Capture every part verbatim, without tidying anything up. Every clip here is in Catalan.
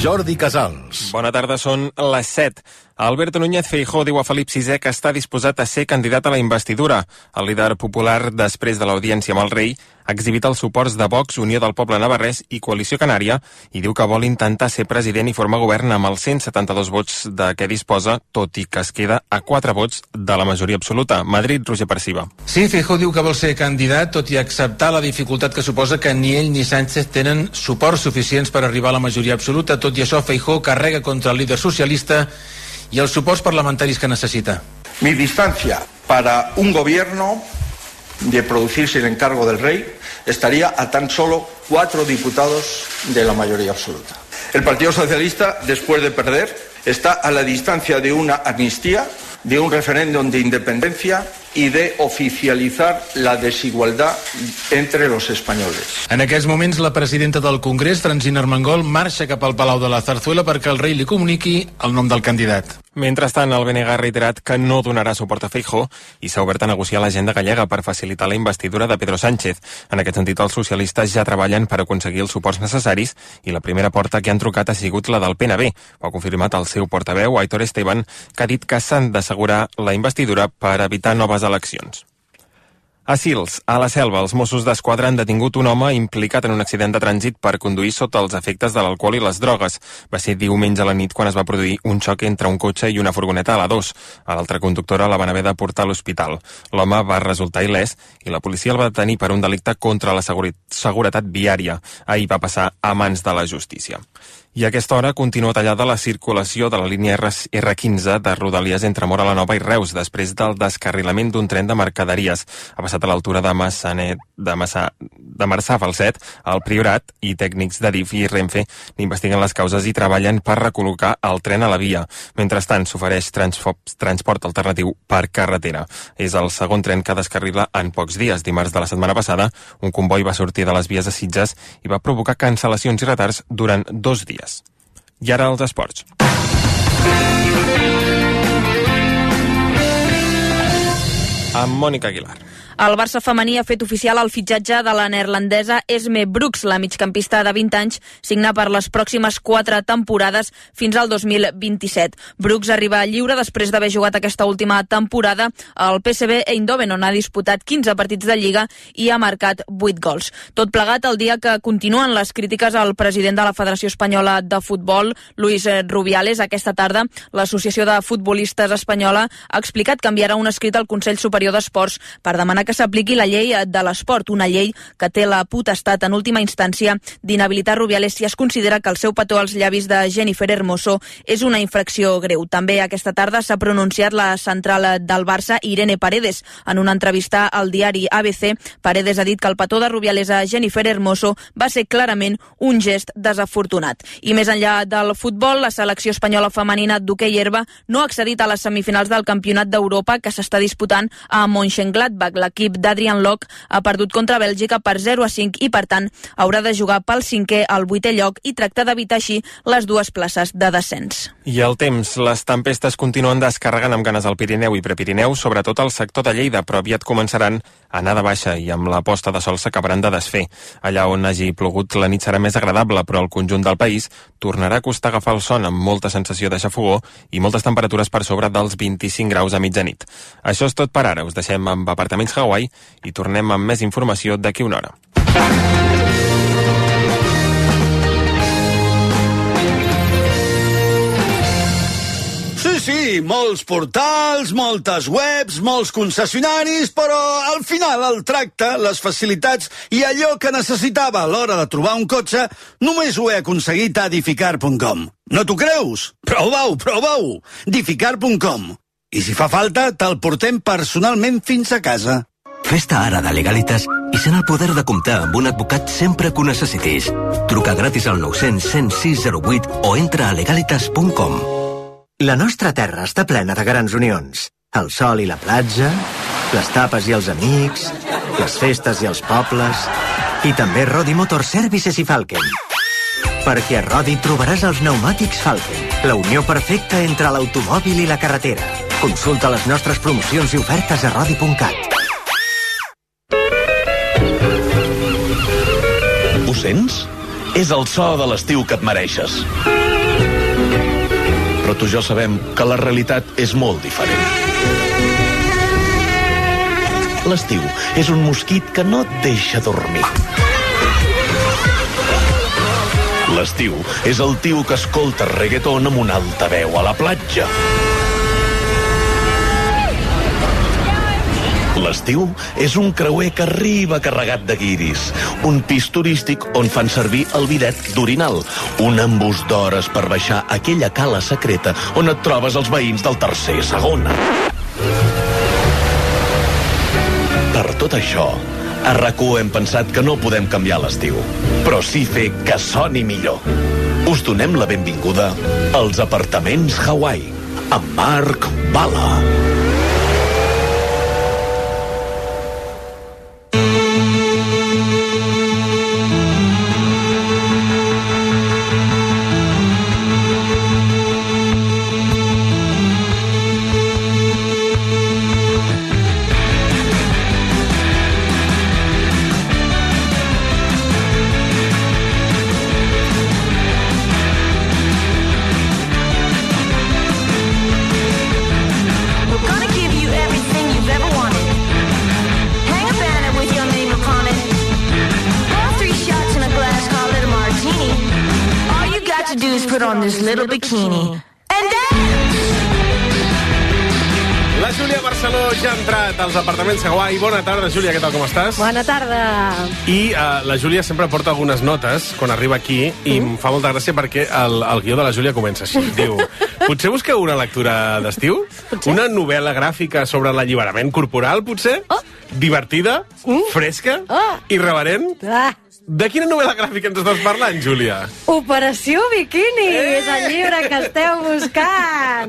Jordi Casals. Bona tarda, són les set. Alberto Núñez Feijóo diu a Felip sisè que està disposat a ser candidat a la investidura. El líder popular, després de l'audiència amb el rei, ha exhibit els suports de Vox, Unió del Poble Navarrès i Coalició Canària i diu que vol intentar ser president i formar govern amb els cent setanta-dos vots de què disposa, tot i que es queda a quatre vots de la majoria absoluta. Madrid, Roger Perciba. Sí, Feijóo diu que vol ser candidat, tot i acceptar la dificultat que suposa que ni ell ni Sánchez tenen suports suficients per arribar a la majoria absoluta. Tot i això, Feijóo carrega contra el líder socialista y los suports parlamentaris que necesita. Mi distancia para un gobierno de producirse el encargo del rey estaría a tan solo cuatro diputados de la mayoría absoluta. El Partido Socialista, después de perder, está a la distancia de una amnistía, de un referéndum de independencia y de oficializar la desigualdad entre los españoles. En aquests moments, la presidenta del Congrés, Francina Armengol, marxa cap al Palau de la Zarzuela perquè el rei li comuniqui el nom del candidat. Mentrestant, el B N G ha reiterat que no donarà suport a Feijóo i s'ha obert a negociar l'agenda gallega per facilitar la investidura de Pedro Sánchez. En aquest sentit, els socialistes ja treballen per aconseguir els suports necessaris i la primera porta que han trucat ha sigut la del P N B. Ho ha confirmat el seu portaveu, Aitor Esteban, que ha dit que s'han d'assegurar la investidura per evitar noves eleccions. A Sils, a la Selva, els Mossos d'Esquadra han detingut un home implicat en un accident de trànsit per conduir sota els efectes de l'alcohol i les drogues. Va ser diumenge a la nit quan es va produir un xoc entre un cotxe i una furgoneta a la dos. A l'altra conductora la van haver de portar a l'hospital. L'home va resultar il·lès i la policia el va detenir per un delicte contra la seguretat viària. Ahir va passar a mans de la justícia. I a aquesta hora continua tallada la circulació de la línia R quinze de Rodalies entre Móra la Nova i Reus després del descarrilament d'un tren de mercaderies. Ha passat a l'altura de Massanet, de, Massa, de Marçà Falset, al Priorat, i tècnics de D I F i Renfe investiguen les causes i treballen per recol·locar el tren a la via. Mentrestant, s'ofereix transport alternatiu per carretera. És el segon tren que descarrila en pocs dies. Dimarts de la setmana passada, un comboi va sortir de les vies de Sitges i va provocar cancel·lacions i retards durant dos dies. I ara els esports. Amb Mònica Aguilar. El Barça femení ha fet oficial el fitxatge de la neerlandesa Esme Brooks, la migcampista de vint anys, signa per les pròximes quatre temporades fins al dos mil vint-i-set. Brooks arriba lliure després d'haver jugat aquesta última temporada al P S V Eindhoven, on ha disputat quinze partits de Lliga i ha marcat vuit gols. Tot plegat el dia que continuen les crítiques al president de la Federació Espanyola de Futbol, Luis Rubiales. Aquesta tarda, l'Associació de Futbolistes Espanyola ha explicat que enviarà un escrit al Consell Superior d'Esports per demanar que s'apliqui la llei de l'esport, una llei que té la potestat en última instància d'inhabilitar Rubiales si es considera que el seu petó als llavis de Jennifer Hermoso és una infracció greu. També aquesta tarda s'ha pronunciat la central del Barça, Irene Paredes. En una entrevista al diari A B C, Paredes ha dit que el petó de Rubiales a Jennifer Hermoso va ser clarament un gest desafortunat. I més enllà del futbol, la selecció espanyola femenina d'hoquei herba no ha accedit a les semifinals del Campionat d'Europa que s'està disputant a Mönchengladbach. L'equip d'Adrian Lok ha perdut contra Bèlgica per zero a cinc i, per tant, haurà de jugar pel cinquè al vuitè lloc i tractar d'evitar així les dues places de descens. I el temps. Les tempestes continuen descarregant amb ganes al Pirineu i Prepirineu, sobretot al sector de Lleida, però aviat començaran a anar de baixa i amb la posta de sol s'acabaran de desfer. Allà on hagi plogut la nit serà més agradable, però el conjunt del país tornarà a costar agafar el son amb molta sensació de xafogó i moltes temperatures per sobre dels vint-i-cinc graus a mitjanit. Això és tot per ara. Us deixem amb apartaments Hawaii i tornem amb més informació d'aquí una hora. Sí, sí, molts portals, moltes webs, molts concessionaris, però al final el tracte, les facilitats i allò que necessitava a l'hora de trobar un cotxe només ho he aconseguit a edificar punt com. No t'ho creus? Prova-ho, prova-ho! edificar punt com. I si fa falta, te'l portem personalment fins a casa. Fes-te ara de Legalitas i sent el poder de comptar amb un advocat sempre que ho necessitis. Truca gratis al nou cents, cent sis zero vuit o entra a legalitas punt com. La nostra terra està plena de grans unions. El sol i la platja, les tapes i els amics, les festes i els pobles, i també Rodi Motor Services i Falken. Perquè a Rodi trobaràs els pneumàtics Falken, la unió perfecta entre l'automòbil i la carretera. Consulta les nostres promocions i ofertes a rodi punt cat. Ho sents? És el so de l'estiu que et mereixes. però tu i jo sabem que la realitat és molt diferent. L'estiu és un mosquit que no et deixa dormir. L'estiu és el tio que escolta reggaeton amb una alta veu a la platja. L'estiu és un creuer que arriba carregat de guiris, un pis turístic on fan servir el bidet d'orinal, un embús d'hores per baixar aquella cala secreta on et trobes els veïns del tercer segona. Per tot això, a R A C u hem pensat que no podem canviar l'estiu, però sí fer que soni millor. Us donem la benvinguda als apartaments Hawaii, amb Marc Bala. Little bikini. And la Júlia Barceló ja ha entrat als apartaments Hawaii. Bona tarda, Júlia, què tal, com estàs? Bona tarda. I uh, la Júlia sempre porta algunes notes quan arriba aquí i mm. em fa molta gràcia perquè el, el guió de la Júlia comença així. Diu, potser busqueu una lectura d'estiu? Una novel·la gràfica sobre l'alliberament corporal, potser? Oh. Divertida, mm. fresca, oh. irreverent? Ah. De quina novel·la gràfica ens estàs parlant, Júlia? Operació Bikini, eh! és el llibre que esteu buscant.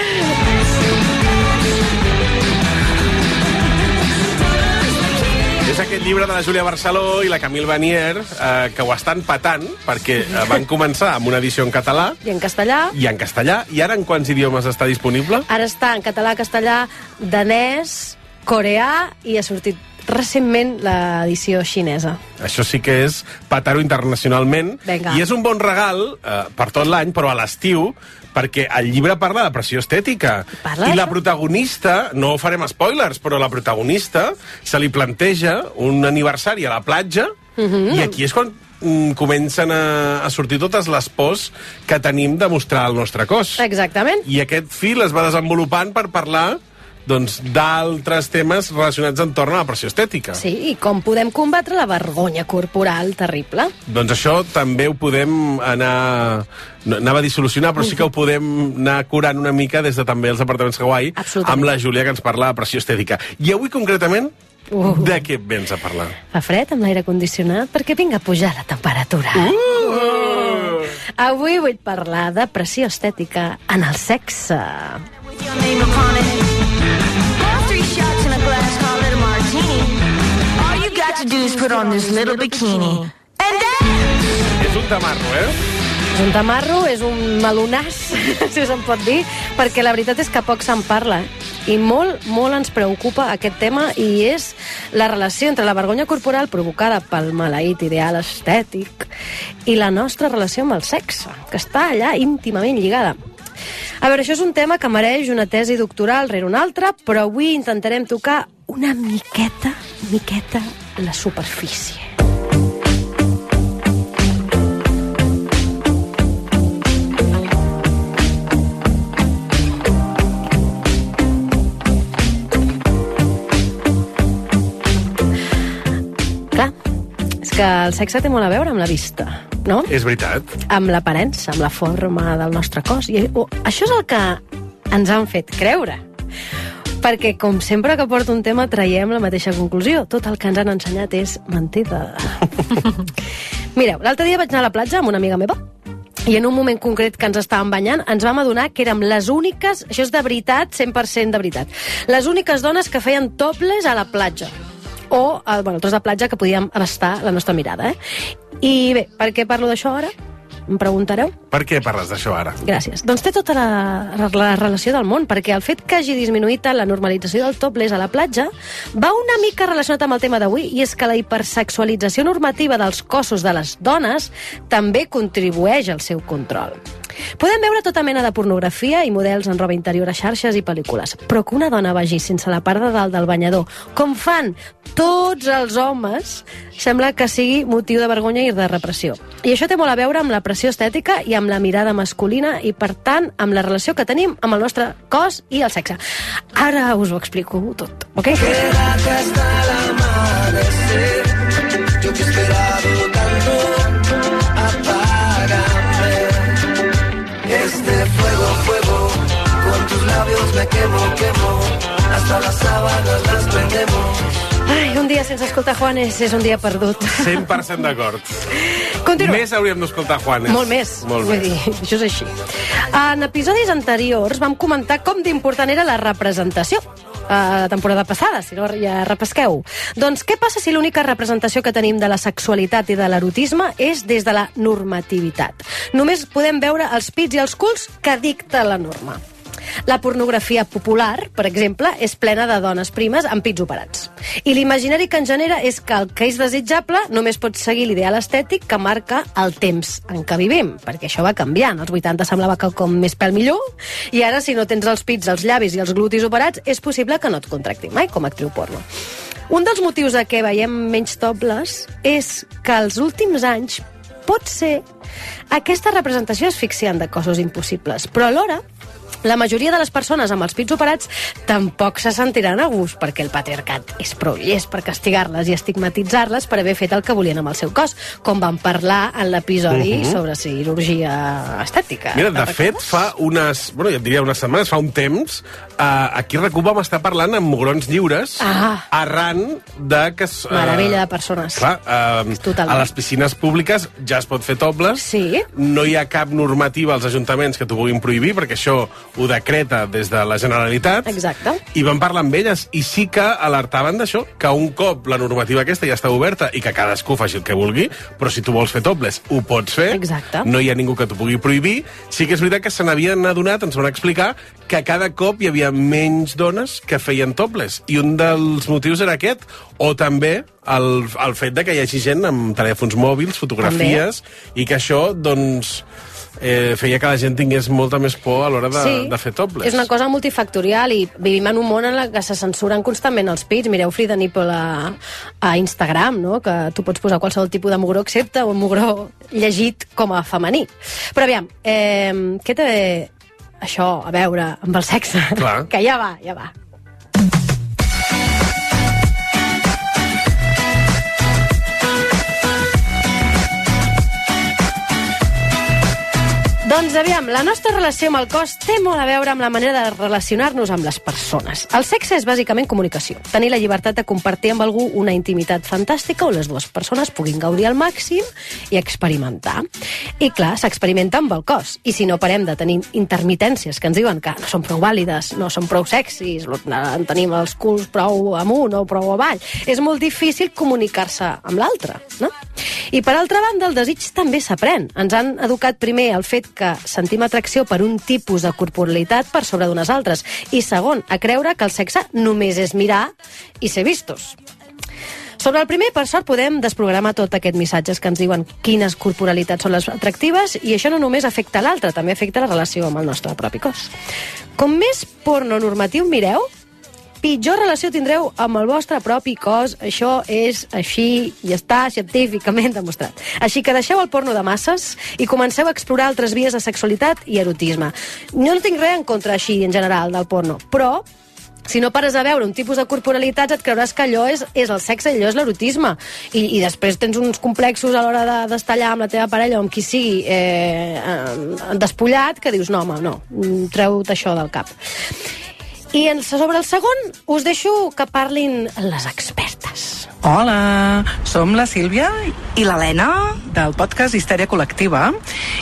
És aquest llibre de la Júlia Barceló i la Camille Vanier eh, que ho estan patant perquè eh, van començar amb una edició en català i en castellà i en castellà. I ara en quants idiomes està disponible? Ara està en català, castellà, danès, coreà i ha sortit recentment l'edició xinesa. Això sí que és patar-ho internacionalment. Venga. I és un bon regal eh, per tot l'any, però a l'estiu, perquè el llibre parla de pressió estètica. Parla I la això? protagonista, no farem spoilers, però la protagonista se li planteja un aniversari a la platja Mm-hmm. i aquí és quan mm, comencen a, a sortir totes les pors que tenim de mostrar el nostre cos. Exactament. I aquest fil es va desenvolupant per parlar doncs, d'altres temes relacionats entorn a la pressió estètica. Sí, i com podem combatre la vergonya corporal terrible. Doncs això també ho podem anar... No, anava a dir solucionar, però sí que ho podem anar curant una mica des de també els apartaments Hawaii amb la Júlia, que ens parla de pressió estètica. I avui, concretament, uh. de què vens a parlar? Fa fred amb l'aire condicionat perquè vinga a pujar la temperatura. Uh! Avui vull parlar de pressió estètica en el sexe. to do is put on this little bikini. And then... És un tamarro, eh? És un tamarro, és un melonàs, si se'n pot dir, perquè la veritat és que poc se'n parla. I molt, molt ens preocupa aquest tema i és la relació entre la vergonya corporal provocada pel maleït ideal estètic i la nostra relació amb el sexe, que està allà íntimament lligada. A veure, això és un tema que mereix una tesi doctoral rere una altra, però avui intentarem tocar una miqueta, miqueta la superfície. Clar, és que el sexe té molt a veure amb la vista, no? És veritat. Amb l'aparença, amb la forma del nostre cos. I oh, això és el que ens han fet creure. Perquè, com sempre que porto un tema, traiem la mateixa conclusió. Tot el que ens han ensenyat és mentida. Mireu, l'altre dia vaig anar a la platja amb una amiga meva i en un moment concret que ens estàvem banyant ens vam adonar que érem les úniques, això és de veritat, cent per cent de veritat, les úniques dones que feien topless a la platja. O, bueno, el tros de platja que podíem abastar la nostra mirada, eh? I bé, per què parlo d'això ara? Em preguntareu? Per què parles d'això ara? Gràcies. Doncs té tota la, la relació del món, perquè el fet que hagi disminuït tant la normalització del topless a la platja va una mica relacionat amb el tema d'avui, i és que la hipersexualització normativa dels cossos de les dones també contribueix al seu control. Podem veure tota mena de pornografia i models en roba interior a xarxes i pel·lícules, però que una dona vagi sense la part de dalt del banyador, com fan tots els homes, sembla que sigui motiu de vergonya i de repressió. I això té molt a veure amb la pressió estètica i amb la mirada masculina i, per tant, amb la relació que tenim amb el nostre cos i el sexe. Ara us ho explico tot, ok? Quédate hasta el amanecer, yo que he esperado tanto, apágame. Este fuego, fuego, con tus labios me quemo, quemo, hasta las sábanas las prendemos. Ai, un dia sense escoltar Juanes és un dia perdut. cent per cent d'acord. Continua. Més hauríem d'escoltar Juanes. Molt més. Molt Vull més. dir, això és així. En episodis anteriors vam comentar com d'important era la representació. A la temporada passada, si no ja repesqueu. Doncs què passa si l'única representació que tenim de la sexualitat i de l'erotisme és des de la normativitat? Només podem veure els pits i els culs que dicta la norma. La pornografia popular, per exemple, és plena de dones primes amb pits operats. I l'imaginari que en genera és que el que és desitjable només pot seguir l'ideal estètic que marca el temps en què vivim, perquè això va canviant. Als vuitanta semblava quelcom més pèl millor, i ara, si no tens els pits, els llavis i els glutis operats, és possible que no et contractin mai com a actriu porno. Un dels motius de què veiem menys topless és que els últims anys pot ser aquesta representació asfixiant de cossos impossibles, però alhora la majoria de les persones amb els pits operats tampoc se sentiran a gust, perquè el patriarcat és prou llest per castigar-les i estigmatitzar-les per haver fet el que volien amb el seu cos, com vam parlar en l'episodi uh -huh. sobre cirurgia estètica. Mira, de fet, fa unes, bueno, ja et diria unes setmanes, fa un temps, eh, aquí a RAC1 vam estar parlant amb Mugrons Lliures, ah. arran de que... Eh, Meravella de persones. Clar, eh, a les piscines públiques ja es pot fer topless. Sí. No hi ha cap normativa als ajuntaments que t'ho puguin prohibir, perquè això ho decreta des de la Generalitat. Exacte. I vam parlar amb elles, i sí que alertaven d'això, que un cop la normativa aquesta ja està oberta i que cadascú faci el que vulgui, però si tu vols fer topless, ho pots fer. Exacte. No hi ha ningú que t'ho pugui prohibir. Sí que és veritat que se n'havien adonat, ens van explicar, que cada cop hi havia menys dones que feien topless. I un dels motius era aquest, o també el, el fet de que hi hagi gent amb telèfons mòbils, fotografies, també. I que això, doncs... Eh, feia que la gent tingués molta més por a l'hora de, sí, de fer topless. És una cosa multifactorial i vivim en un món en què se censuren constantment els pits. Mireu Free the Nipple a, a Instagram, no? Que tu pots posar qualsevol tipus de mugró excepte un mugró llegit com a femení. Però aviam, eh, què té això a veure amb el sexe? Clar. Que ja va, ja va. Doncs aviam, la nostra relació amb el cos té molt a veure amb la manera de relacionar-nos amb les persones. El sexe és bàsicament comunicació. Tenir la llibertat de compartir amb algú una intimitat fantàstica on les dues persones puguin gaudir al màxim i experimentar. I clar, s'experimenta amb el cos. I si no parem de tenir intermitències que ens diuen que no són prou vàlides, no són prou sexis, en tenim els culs prou amunt o prou avall, és molt difícil comunicar-se amb l'altre, no? I per altra banda, el desig també s'aprèn. Ens han educat primer el fet que sentim atracció per un tipus de corporalitat per sobre d'unes altres. I segon, a creure que el sexe només és mirar i ser vistos. Sobre el primer, per sort, podem desprogramar tot aquests missatges que ens diuen quines corporalitats són les atractives, i això no només afecta l'altre, també afecta la relació amb el nostre propi cos. Com més porno normatiu mireu, pitjor relació tindreu amb el vostre propi cos. Això és així i està científicament demostrat. Així que deixeu el porno de masses i comenceu a explorar altres vies de sexualitat i erotisme. No tinc res en contra així, en general, del porno, però si no pares a veure un tipus de corporalitats et creuràs que allò és, és el sexe i allò és l'erotisme. I, I després tens uns complexos a l'hora de, d'estar allà amb la teva parella o amb qui sigui eh, eh, despullat, que dius, no, home, no, treu-te això del cap. I sobre el segon us deixo que parlin les expertes. Hola, som la Sílvia i l'Helena del podcast Histèria Col·lectiva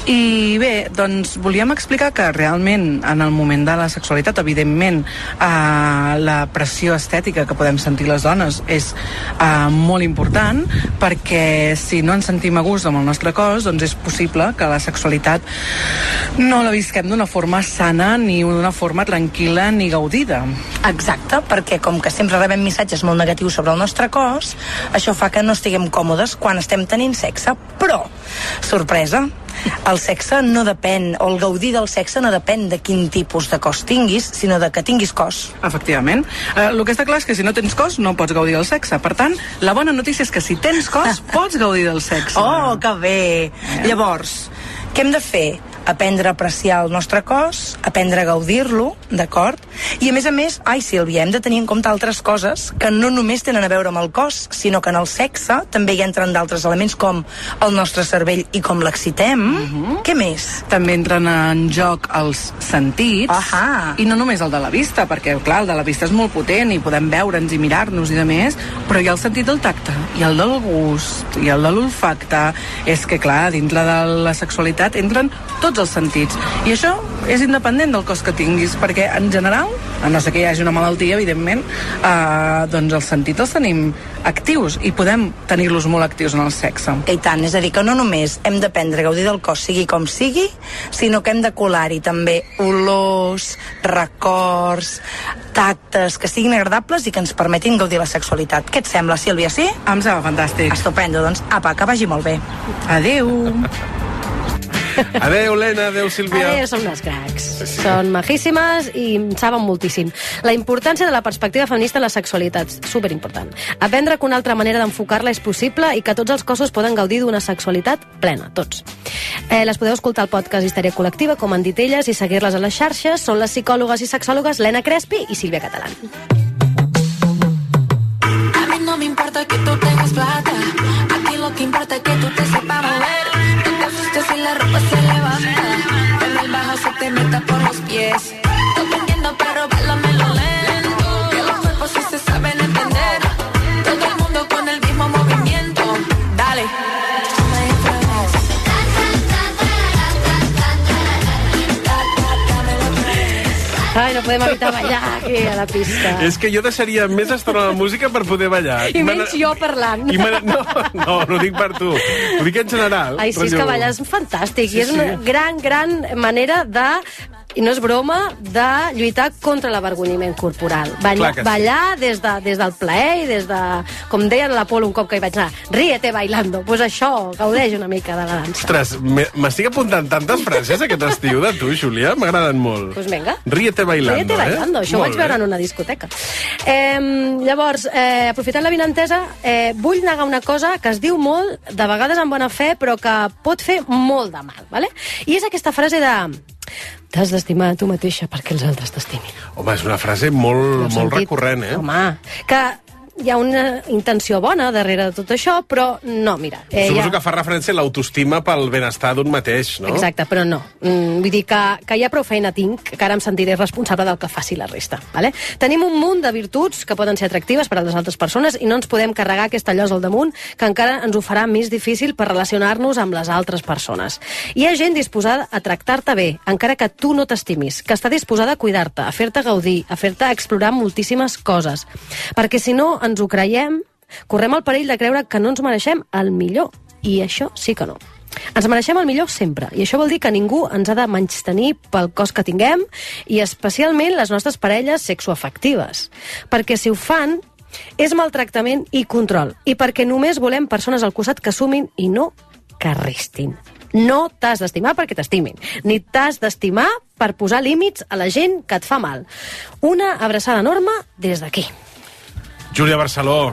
I bé, doncs volíem explicar que realment en el moment de la sexualitat, evidentment, eh, la pressió estètica que podem sentir les dones és eh, molt important, perquè si no ens sentim a gust amb el nostre cos, doncs és possible que la sexualitat no la visquem d'una forma sana ni d'una forma tranquil·la ni gaudida. Exacte, perquè com que sempre rebem missatges molt negatius sobre el nostre cos, això fa que no estiguem còmodes quan estem tenint sexe. Però, sorpresa, el sexe no depèn, o el gaudir del sexe no depèn de quin tipus de cos tinguis, sinó de que tinguis cos. Efectivament. Eh, el que està clar és que si no tens cos no pots gaudir del sexe. Per tant, la bona notícia és que si tens cos pots gaudir del sexe. Oh, que bé! Eh? Llavors, què hem de fer? Aprendre a apreciar el nostre cos, aprendre a gaudir-lo, d'acord? I a més a més, ai Sílvia, hem de tenir en compte altres coses que no només tenen a veure amb el cos, sinó que en el sexe també hi entren d'altres elements com el nostre cervell i com l'excitem. Uh-huh. Què més? També entren en joc els sentits. Ahà. I no només el de la vista, perquè clar, el de la vista és molt potent i podem veure'ns i mirar-nos i de més, però hi ha el sentit del tacte, i el del gust, i el de l'olfacte. És que clar, dintre de la sexualitat entren tots els sentits. I això és independent del cos que tinguis, perquè en general, a no ser que hi hagi una malaltia, evidentment, eh, doncs els sentits els tenim actius i podem tenir-los molt actius en el sexe. I tant, és a dir, que no només hem d'aprendre a gaudir del cos sigui com sigui, sinó que hem de colar-hi també olors, records, tactes que siguin agradables i que ens permetin gaudir la sexualitat. Què et sembla, Sílvia, sí? Em sembla fantàstic. Estupendo, doncs apa, que vagi molt bé. Adéu. Adéu, Lena, adéu, Sílvia. Adéu, són unes cracs. Sí, sí. Són majíssimes i en saben moltíssim. La importància de la perspectiva feminista en la sexualitat, superimportant. Aprendre que una altra manera d'enfocar-la és possible i que tots els cossos poden gaudir d'una sexualitat plena, tots. Eh, les podeu escoltar al podcast Histèria Col·lectiva, com han dit elles, i seguir-les a les xarxes. Són les psicòlogues i sexòlogues Lena Crespi i Sílvia Catalán. A mí no me importa que tú tengas plata, aquí lo que importa es que tú te sepas mover. Si la ropa se levanta, pero el bajo se te meta por los pies. No te entiendo, pero báilamelo lento, que los cuerpos sí se saben entender. Todo el mundo con el mismo movimiento. Dale. Ai, no podem evitar ballar aquí a la pista. És que jo deixaria més estona la música per poder ballar. I menys jo parlant. I no, no, no ho dic per tu. Ho dic en general. Ai, sí, és que ballar és fantàstic. Sí, I és sí. una gran, gran manera de... i no és broma, de lluitar contra l'avergonyiment corporal. Ballar, sí. ballar des, de, des del plaer i des de... Com deia l'Apolo un cop que hi vaig anar, ríete bailando. Doncs pues això, gaudeix una mica de la dansa. Ostres, m'estic apuntant tantes frases aquest estiu de tu, Júlia, m'agraden molt. Doncs pues vinga. Ríete bailando, ríete bailando, eh? Això ho vaig veure en una discoteca. Eh, llavors, eh, aprofitant la vinentesa, eh, vull negar una cosa que es diu molt, de vegades amb bona fe, però que pot fer molt de mal, ¿vale? I és aquesta frase de... T'has d'estimar a tu mateixa perquè els altres t'estimin. Home, és una frase molt, molt recurrent, eh? Home, que hi ha una intenció bona darrere de tot això, però no, mira... Eh, Suposo ha... que fa referència a l'autoestima pel benestar d'un mateix, no? Exacte, però no. Mm, vull dir que, que ja prou feina tinc, que ara em sentiré responsable del que faci la resta. Vale? Tenim un munt de virtuts que poden ser atractives per a les altres persones i no ens podem carregar aquesta llosa al damunt que encara ens ho farà més difícil per relacionar-nos amb les altres persones. Hi ha gent disposada a tractar-te bé, encara que tu no t'estimis, que està disposada a cuidar-te, a fer-te gaudir, a fer-te explorar moltíssimes coses. Perquè si no ens ho creiem, correm el perill de creure que no ens mereixem el millor. I això sí que no. Ens mereixem el millor sempre, i això vol dir que ningú ens ha de menystenir pel cos que tinguem, i especialment les nostres parelles sexoafectives. Perquè si ho fan, és maltractament i control, i perquè només volem persones al costat que sumin i no que restin. No t'has d'estimar perquè t'estimin, ni t'has d'estimar per posar límits a la gent que et fa mal. Una abraçada enorme des d'aquí. Júlia Barceló,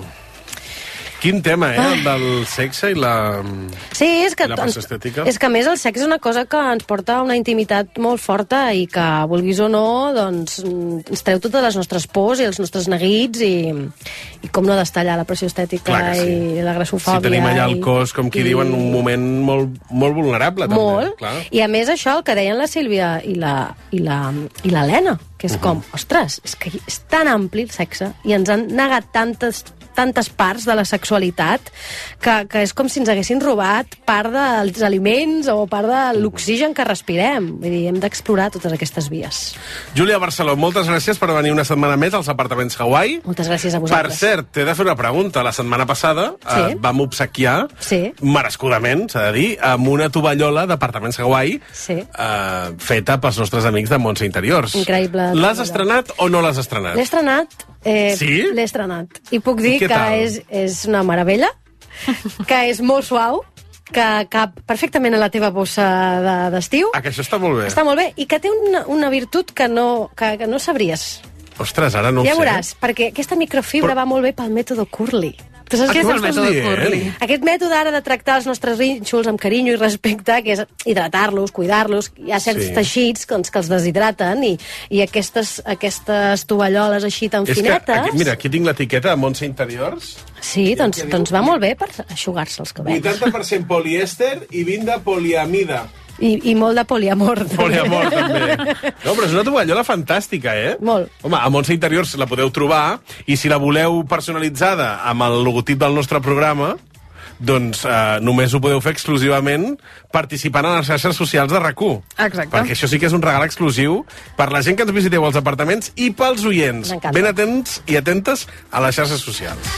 quin tema, eh, el del sexe i la, sí, és que, i la passió estètica. És que a més el sexe és una cosa que ens porta a una intimitat molt forta i que, vulguis o no, doncs ens treu totes les nostres pors i els nostres neguits i, i com no destallar la pressió estètica sí. i la grassofòbia. Si tenim allà el cos, com qui i... diu, en un moment molt, molt vulnerable. També. Molt. Clar. I a més això, el que deien la Sílvia i la, i la, i l'Helena, que és com, ostres, és que és tan ampli el sexe i ens han negat tantes tantes parts de la sexualitat que, que és com si ens haguessin robat part dels aliments o part de l'oxigen que respirem. Vull dir, hem d'explorar totes aquestes vies. Júlia Barceló, moltes gràcies per venir una setmana més als apartaments Hawaii. Moltes gràcies a vosaltres. Per cert, t'he de fer una pregunta. La setmana passada sí. eh, vam obsequiar, sí. merescudament, s'ha de dir, amb una tovallola d'apartaments Hawaii sí. eh, feta pels nostres amics de Montse Interiors. Increïble. L'has estrenat o no l'has estrenat? L'he estrenat. Eh, sí? L'he estrenat. I puc dir I que és, és una meravella, que és molt suau, que cap perfectament a la teva bossa d'estiu. Ah, que això està molt bé. Està molt bé, i que té una, una virtut que no, que, que no sabries. Ostres, ara no ho ja sé. Ja veuràs, perquè aquesta microfibra Però... va molt bé pel mètode Curly. Tu saps ah, què és el mètode dient? Curly? Aquest mètode ara de tractar els nostres rínxols amb carinyo i respecte, que és hidratar-los, cuidar-los. Hi ha certs sí. teixits que, que els deshidraten i, i aquestes, aquestes tovalloles així tan és finetes... Que, aquí, mira, aquí tinc l'etiqueta de Montse Interiors. Sí, doncs, doncs va molt bé per eixugar-se els cabells. vuitanta per cent polièster i vint de poliamida. I, I molt de poliamor. Poliamor, també. No, però és una tovallola fantàstica, eh? Molt. Home, a Montse Interiors la podeu trobar, i si la voleu personalitzada amb el logotip del nostre programa, doncs eh, només ho podeu fer exclusivament participant en les xarxes socials de RAC u. Exacte. Perquè això sí que és un regal exclusiu per la gent que ens visiteu als apartaments i pels oients. Ben atents i atentes a les xarxes socials.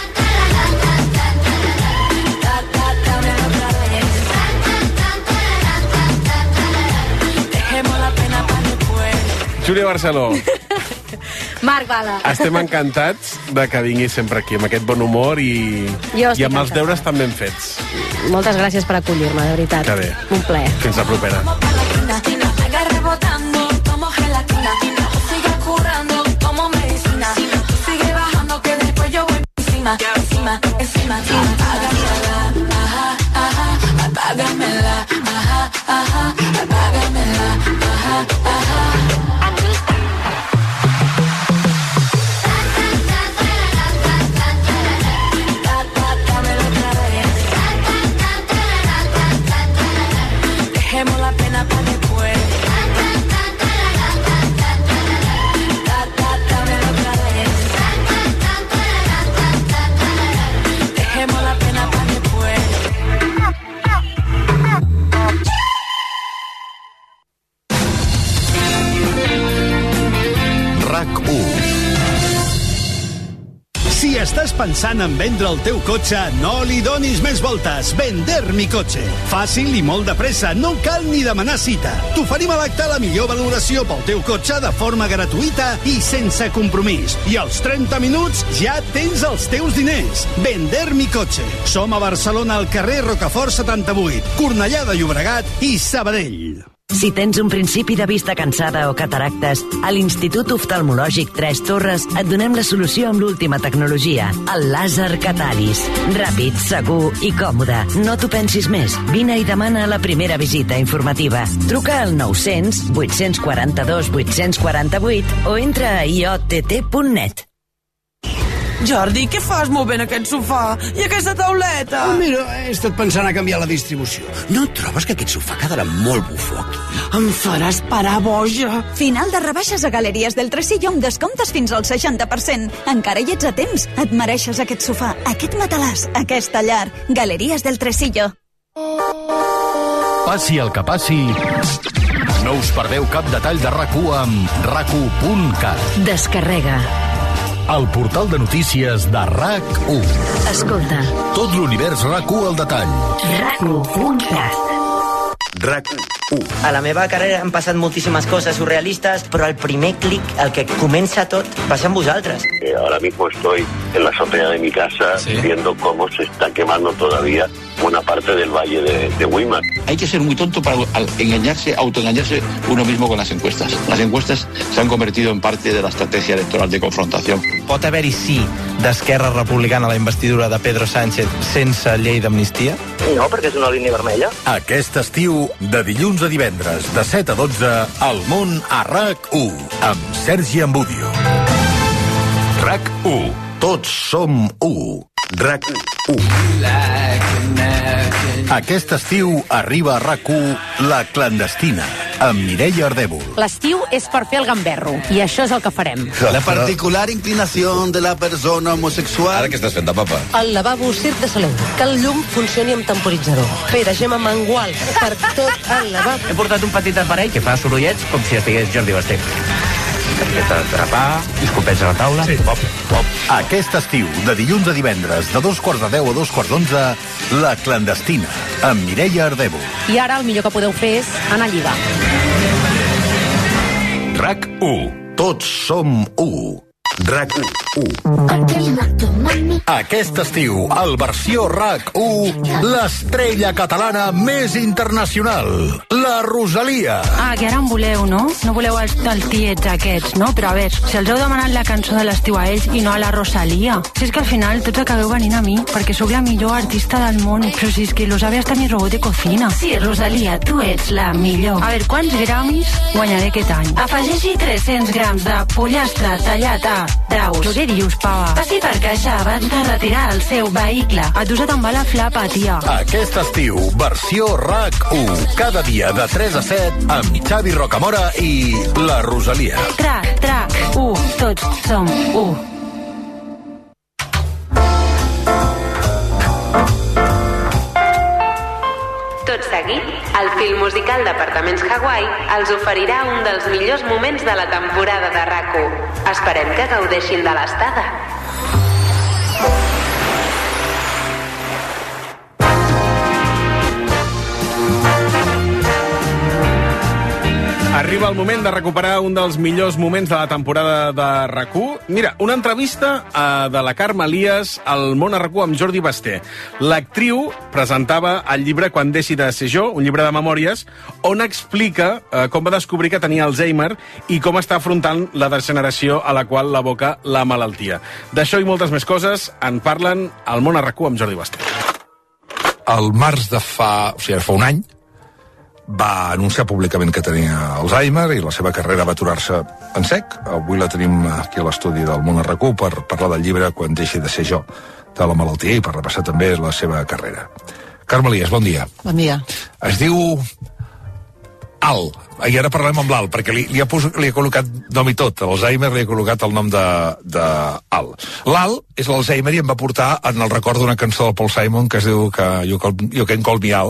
Júlia Barceló. Marc Bala. Estem encantats de que vinguis sempre aquí, amb aquest bon humor i, i amb encantada. Els deures tan ben fets. Moltes gràcies per acollir-me, de veritat. Que bé. Un plaer. Fins la propera. Si estàs pensant en vendre el teu cotxe, no li donis més voltes. Vender mi cotxe. Fàcil i molt de pressa, no cal ni demanar cita. T'oferim a l'acte la millor valoració pel teu cotxe de forma gratuïta i sense compromís. I als trenta minuts ja tens els teus diners. Vender mi cotxe. Som a Barcelona, al carrer Rocafort setanta-vuit, Cornellà de Llobregat i Sabadell. Si tens un principi de vista cansada o cataractes, a l'Institut Oftalmològic Tres Torres et donem la solució amb l'última tecnologia, el làser Cataris. Ràpid, segur i còmode. No t'ho pensis més. Vine i demana la primera visita informativa. Truca al nou-cents vuit-cents quaranta-dos vuit-cents quaranta-vuit o entra a i o te te punt net. Jordi, què fas movent aquest sofà? I aquesta tauleta? Oh, mira, he estat pensant a canviar la distribució. No trobes que aquest sofà quedarà molt bufó aquí? Em faràs parar boja. Final de rebaixes a Galeries del Tresillo amb descomptes fins al seixanta per cent. Encara hi ets a temps. Et mereixes aquest sofà, aquest matalàs, aquesta llar. Galeries del Tresillo. Passi el que passi, no us perdeu cap detall de RAC u amb rac u punt cat. Descarrega el portal de notícies de RAC u. Escolta. Tot l'univers RAC u al detall. rac u punt cat. RAC u. A la meva carrera han passat moltíssimes coses surrealistes, però el primer clic, el que comença tot, passa amb vosaltres. Eh, ahora mismo estoy en la azotea de mi casa, ¿sí?, viendo cómo se está quemando todavía buena parte del valle de, de Weimar. Hay que ser muy tonto para engañarse, autoengañarse uno mismo con las encuestas. Las encuestas se han convertido en parte de la estrategia electoral de confrontación. Pot haver-hi sí d'Esquerra Republicana a la investidura de Pedro Sánchez sense llei d'amnistia? No, perquè és una línia vermella. Aquest estiu, de dilluns a divendres, de set a dotze, al món a RAC u, amb Sergi Ambudio. RAC u. Tots som u. RAC u. Aquest estiu arriba a RAC u La Clandestina. amb Mireia Ardèvol. L'estiu és per fer el gamberro, i això és el que farem. La particular inclinació de la persona homosexual... Ara què estàs fent de papa? El lavabo Circ de Soleil. Que el llum funcioni amb temporitzador. Pere, Gemma, mangual. Per tot el lavabo. He portat un petit aparell que fa sorollets com si estigués Jordi Basté. Targeta de trapar, escopets a la taula... Sí. Pop, pop. Aquest estiu, de dilluns a divendres, de dos quarts de deu a dos quarts d'onze, La Clandestina, amb Mireia Ardèvol. I ara el millor que podeu fer és anar a lligar. RAC u. Tots som u. RAC u. Aquest estiu, al versió RAC u, l'estrella catalana més internacional, la Rosalia. Ah, que ara en voleu, no? No voleu els, els tiets aquests, no? Però a veure, si els heu demanat la cançó de l'estiu a ells i no a la Rosalia. Si és que al final tots acabeu venint a mi, perquè sóc la millor artista del món, però si és que lo sabe hasta mi robot de cocina. Sí, Rosalia, tu ets la millor. A veure, quants gramis guanyaré aquest any? Afegeixi tres-cents grams de pollastre tallat a daus. Però què dius, pava? Passi per caixa abans de retirar el seu vehicle. A tu se te'n va la flapa, tia. Aquest estiu, versió RAC u. Cada dia de tres a set, amb Xavi Rocamora i la Rosalia. Tra, tra, u. Tots som u. Tot seguit, el film musical d'Apartaments Hawaii els oferirà un dels millors moments de la temporada de RAC u. Esperem que gaudeixin de l'estada. Arriba el moment de recuperar un dels millors moments de la temporada de RAC u. Mira, una entrevista uh, de la Carme Elias al Món a RAC u amb Jordi Basté. L'actriu presentava el llibre Quan deixi de ser jo, un llibre de memòries, on explica uh, com va descobrir que tenia Alzheimer i com està afrontant la degeneració a la qual l'aboca la malaltia. D'això i moltes més coses en parlen al Món a RAC u amb Jordi Basté. El març de fa... o sigui, fa un any, va anunciar públicament que tenia Alzheimer i la seva carrera va aturar-se en sec. Avui la tenim aquí a l'estudi del Món a RAC u per parlar del llibre Quan deixi de ser jo, de la malaltia, i per repassar també la seva carrera. Carme Elias, bon dia. Bon dia. Es diu Al, i ara parlem amb l'Al, perquè li, li, ha pos, li ha col·locat nom i tot. A l'Alzheimer li ha col·locat el nom de, de Al. L'Al és l'Alzheimer i em va portar en el record d'una cançó del Paul Simon que es diu que You, call, you Can Call Me Al,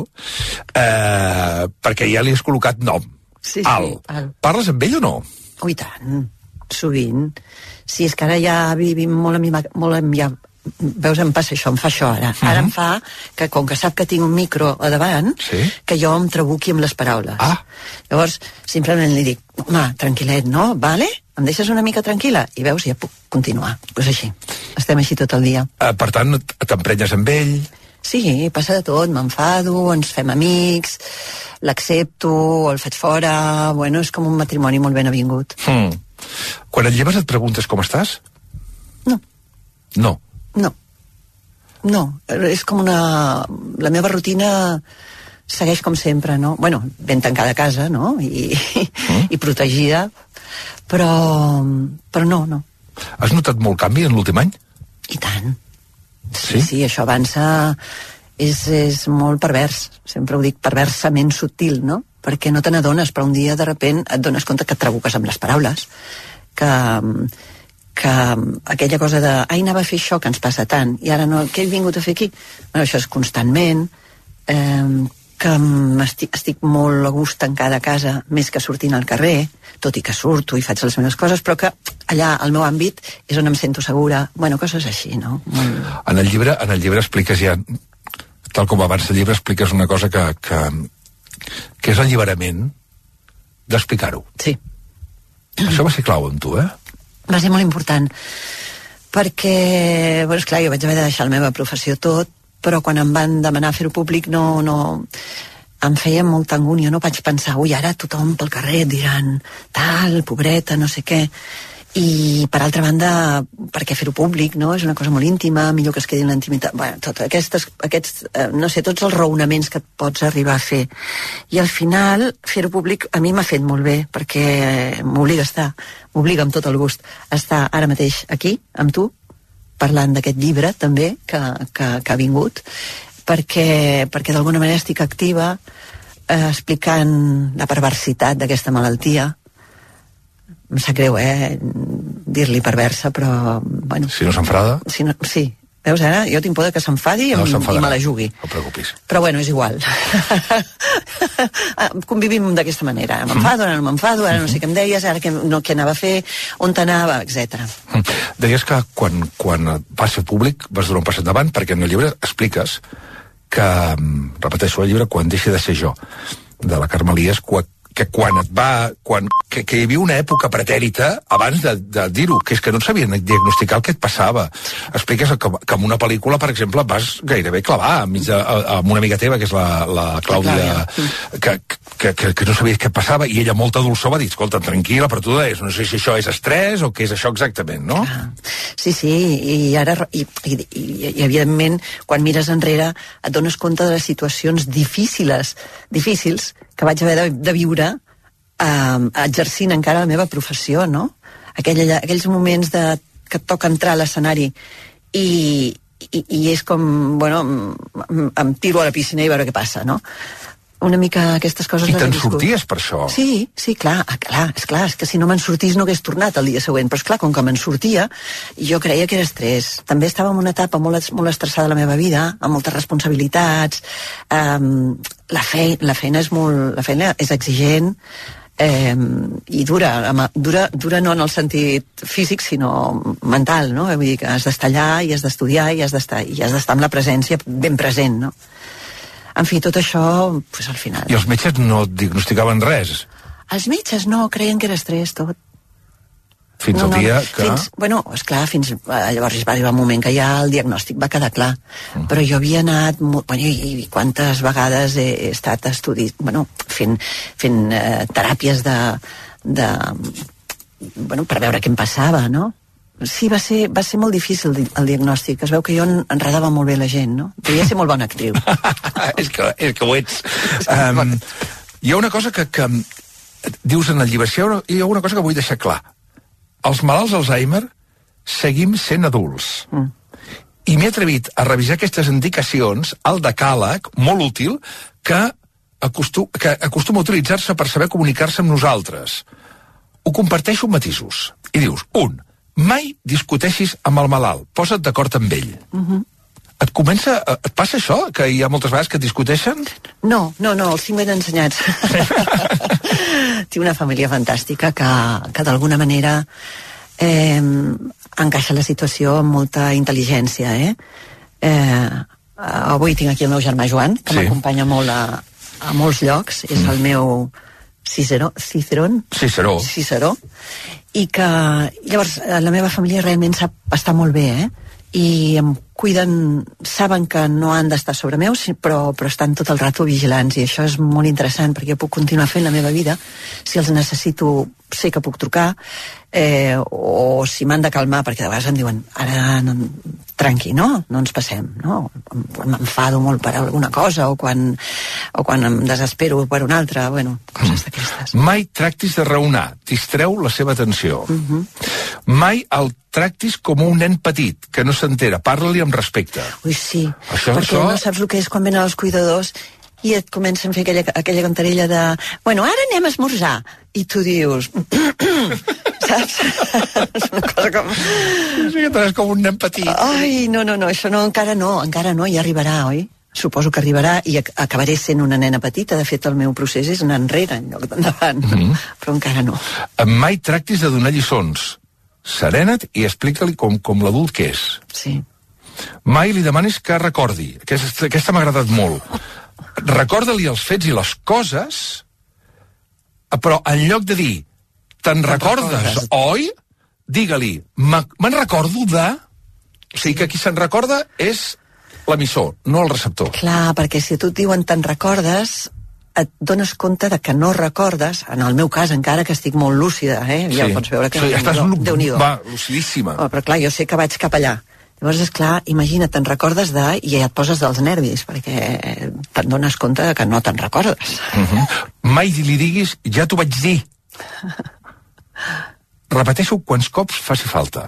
eh, perquè ja li has col·locat nom. Sí, sí, Al. Al. Parles amb ell o no? Oh, i tant. Sovint. Sí, és que ara ja vivim molt amb mi, molt amb ja... Veus, em passa això, em fa això ara. Uh-huh. Ara em fa que, com que sap que tinc un micro a davant, sí? Que jo em trabuqui amb les paraules. Ah. Llavors, simplement li dic, home, tranquil·let, no? Vale? Em deixes una mica tranquil·la? I veus, ja puc continuar. Doncs pues així. Estem així tot el dia. Uh, per tant, t'emprenyes amb ell? Sí, passa de tot. M'enfado, ens fem amics, l'accepto, el faig fora... Bueno, és com un matrimoni molt ben avingut. Hmm. Quan et lleves et preguntes com estàs? No. No. No, no, és com una... La meva rutina segueix com sempre, no? Bueno, ben tancada a casa, no? I, mm. i protegida, però, però no, no. Has notat molt canvi en l'últim any? I tant. Sí, sí, sí, això avança... És, és molt pervers, sempre ho dic, perversament sutil, no? Perquè no te n'adones, però un dia de repent et dones compte que et trabuques amb les paraules, que... que aquella cosa de ai, anava a fer això que ens passa tant i ara no, què he vingut a fer aquí? Bueno, això és constantment, eh, que estic, estic molt a gust tancada a casa més que sortint al carrer, tot i que surto i faig les meves coses, però que allà al meu àmbit és on em sento segura, bueno, coses així, no? Molt... En el llibre, en el llibre expliques ja, tal com abans del llibre, expliques una cosa que, que, que és l'alliberament d'explicar-ho. Sí. Això va ser clau amb tu, eh? Va ser molt important, perquè, bueno, esclar, jo vaig haver de deixar la meva professió tot, però quan em van demanar fer-ho públic no, no, em feia molta angúnia, no vaig pensar, ui, ara tothom pel carrer et diran, tal, pobreta, no sé què, i per altra banda, per què fer-ho públic, no? És una cosa molt íntima, millor que es quedi en la intimitat, bueno, tot aquestes, aquests, eh, no sé, tots els raonaments que et pots arribar a fer. I al final, fer-ho públic a mi m'ha fet molt bé, perquè m'obliga a estar, m'obliga amb tot el gust a estar ara mateix aquí, amb tu, parlant d'aquest llibre també, que, que, que ha vingut, perquè, perquè d'alguna manera estic activa eh, explicant la perversitat d'aquesta malaltia. Em sap greu, eh, dir-li perversa, però, bueno... Si no s'enfada? Si no, sí. Veus, ara? Jo tinc por que s'enfadi i, no i me la jugui. No preocupis. Però, bueno, és igual. Convivim d'aquesta manera. M'enfado, ara no m'enfado, ara no sé què em deies, ara què, no, què anava a fer, on t'anava, etcètera. Deies que quan, quan vas fer públic vas donar un pas endavant, perquè en el llibre expliques que, repeteixo el llibre, Quan deixi de ser jo, de la Carme Elias, que quan et va... Quan, que, que hi havia una època pretèrita abans de, de dir-ho, que és que no et sabien diagnosticar el que et passava. Expliques que, que en una pel·lícula, per exemple, vas gairebé clavar enmig de, amb una amiga teva, que és la, la Clàudia, que, que, que, que no sabies què et passava, i ella, molta dolçor, va dir, escolta, tranquil·la, però tu deies, no sé si això és estrès o què és això exactament, no? Sí, sí, i ara, i, i, i, i evidentment, quan mires enrere, et dones compte de les situacions difícils, difícils, que vaig haver de, de viure eh, exercint encara la meva professió, no? Aquell, aquells moments de, que et toca entrar a l'escenari i, i, i és com, bueno, em, em tiro a la piscina i veure què passa, no? Una mica aquestes coses... I te'n sorties per això? Sí, sí, clar, clar, és clar, és que si no me'n sortís no hagués tornat el dia següent, però és clar, com que me'n sortia, jo creia que era estrès. També estava en una etapa molt, molt estressada de la meva vida, amb moltes responsabilitats, um, la, fe, la feina és molt... La feina és exigent, eh, i dura, dura, dura no en el sentit físic, sinó mental, no? Vull dir que has d'estar allà i has d'estudiar i has d'estar i has d'estar amb la presència ben present, no? En fi, tot això, pues, al final... I els metges no et diagnosticaven res? Els metges no, creien que era estrès, tot. Fins no, al no, dia que... Fins, bueno, esclar, fins... Llavors va arribar un moment que ja el diagnòstic va quedar clar. Mm. Però jo havia anat... Bueno, i, i quantes vegades he, he estat a estudis... Bueno, fent, fent eh, teràpies de, de... Bueno, per veure què em passava, no? Sí, va ser, va ser molt difícil el diagnòstic. Es veu que jo enredava molt bé la gent, no? Devia ser molt bona actriu. és, que, és que ho ets. Um, hi ha una cosa que, que dius en el llibre, hi ha una cosa que vull deixar clar. Els malalts d'Alzheimer seguim sent adults. Mm. I m'he atrevit a revisar aquestes indicacions al decàleg, molt útil, que, acostum, que acostuma a utilitzar-se per saber comunicar-se amb nosaltres. Ho comparteixo amb matisos. I dius, un, mai discuteixis amb el malalt, posa't d'acord amb ell. Uh-huh. Et comença, et passa això, que hi ha moltes vegades que et discuteixen? No, no, no, els tinc ben ensenyats. Tinc una família fantàstica que, que d'alguna manera eh, encaixa la situació amb molta intel·ligència, eh? eh? Avui tinc aquí el meu germà Joan, que sí. M'acompanya molt a, a molts llocs, és mm. el meu Ciceró, Cicerón? Ciceró. Ciceró. I que, llavors, la meva família realment sap estar molt bé, eh? I em cuiden, saben que no han d'estar sobre meu, però, però estan tot el rato vigilants, i això és molt interessant, perquè jo puc continuar fent la meva vida. Si els necessito, sé que puc trucar, eh, o si m'han de calmar, perquè de vegades em diuen, ara no, tranqui, no? No ens passem, no? Quan m'enfado molt per alguna cosa, o quan, o quan em desespero per una altra, bueno, coses d'aquestes. Mai tractis de raonar, distreu la seva atenció. Uh-huh. Mai el tractis com un nen petit, que no s'entera, parla-li amb respecte. Ui, sí, això, perquè això... no saps el que és quan venen els cuidadors i et comencen a fer aquella, aquella cantarella de bueno, ara anem a esmorzar, i tu dius saps? És una cosa com... Sí, que t'has com un nen petit. Ai, no, no, no, això no, encara no, encara no, ja arribarà, oi? Suposo que arribarà i ac acabaré sent una nena petita. De fet, el meu procés és anar enrere en lloc d'endavant, mm -hmm. però encara no. Mai tractis de donar lliçons. Serena't i explica-li com, com l'adult que és. Sí. Mai li demanis que recordi. Aquesta, aquesta m'ha agradat molt. Recorda-li els fets i les coses, però en lloc de dir te'n recordes, recordes, oi? Digue-li, me'n recordo de... O sigui que qui se'n recorda és l'emissor, no el receptor. Clar, perquè si a tu et diuen te'n recordes, et dones compte de que no recordes, en el meu cas encara que estic molt lúcida, eh? Ja sí. Pots veure que... Sí, estàs Déu-n'hi-do. Va, lucidíssima. Oh, però clar, jo sé que vaig cap allà. Llavors, és clar, imagina't, te'n recordes de... i ja et poses dels nervis, perquè te'n dones compte de que no te'n recordes. Uh -huh. Mai li diguis, ja t'ho vaig dir. Repeteixo quants cops faci falta.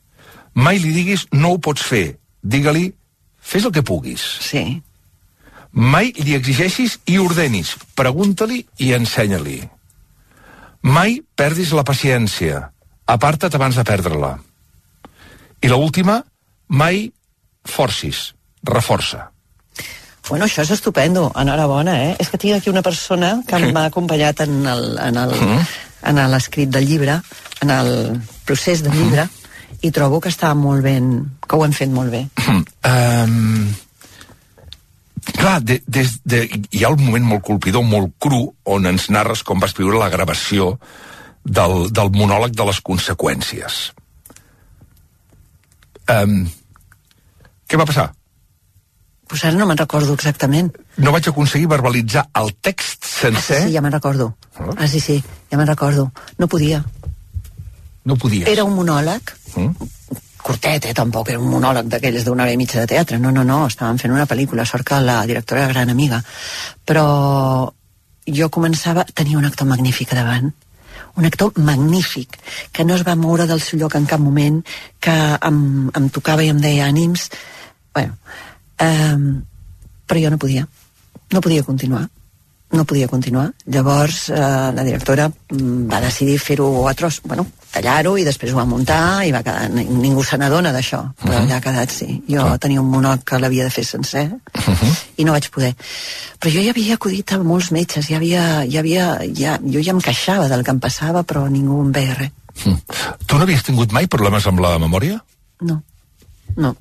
Mai li diguis, no ho pots fer. Digue-li, fes el que puguis. Sí. Mai li exigeixis i ordenis. Pregunta-li i ensenya-li. Mai perdis la paciència. Aparta't abans de perdre-la. I l'última, mai forcis. Reforça. Bueno, això és estupendo, enhorabona, eh? És que tinc aquí una persona que m'ha acompanyat en el, en el, en l'escrit del llibre, en el procés del llibre, i trobo que està molt ben, que ho hem fet molt bé. Um, clar, de, des de, hi ha un moment molt colpidor, molt cru, on ens narres com vas viure la gravació del, del monòleg de les conseqüències. Um, què va passar? Pues ara no me'n recordo exactament. No vaig aconseguir verbalitzar el text sencer? Ah, sí, sí, ja me'n recordo. Oh. Ah, sí, sí, ja me'n recordo. No podia. No podies? Era un monòleg, mm? curtet, eh, tampoc, era un monòleg d'aquells d'una hora i mitja de teatre. No, no, no, estàvem fent una pel·lícula, sort que la directora era gran amiga. Però jo començava, tenia un actor magnífic davant, un actor magnífic, que no es va moure del seu lloc en cap moment, que em, em tocava i em deia ànims. Bueno, Um, però jo no podia no podia continuar no podia continuar, llavors uh, la directora um, va decidir fer-ho a tros, bueno, tallar-ho i després ho va muntar i va quedar, ningú se n'adona d'això, però uh-huh. allà ha quedat, sí, jo uh-huh. tenia un monòleg que l'havia de fer sencer uh-huh. i no vaig poder, però jo ja havia acudit a molts metges, ja havia, ja havia ja, jo ja em queixava del que em passava però ningú em veia res. Mm. Tu no havies tingut mai problemes amb la memòria? No, no.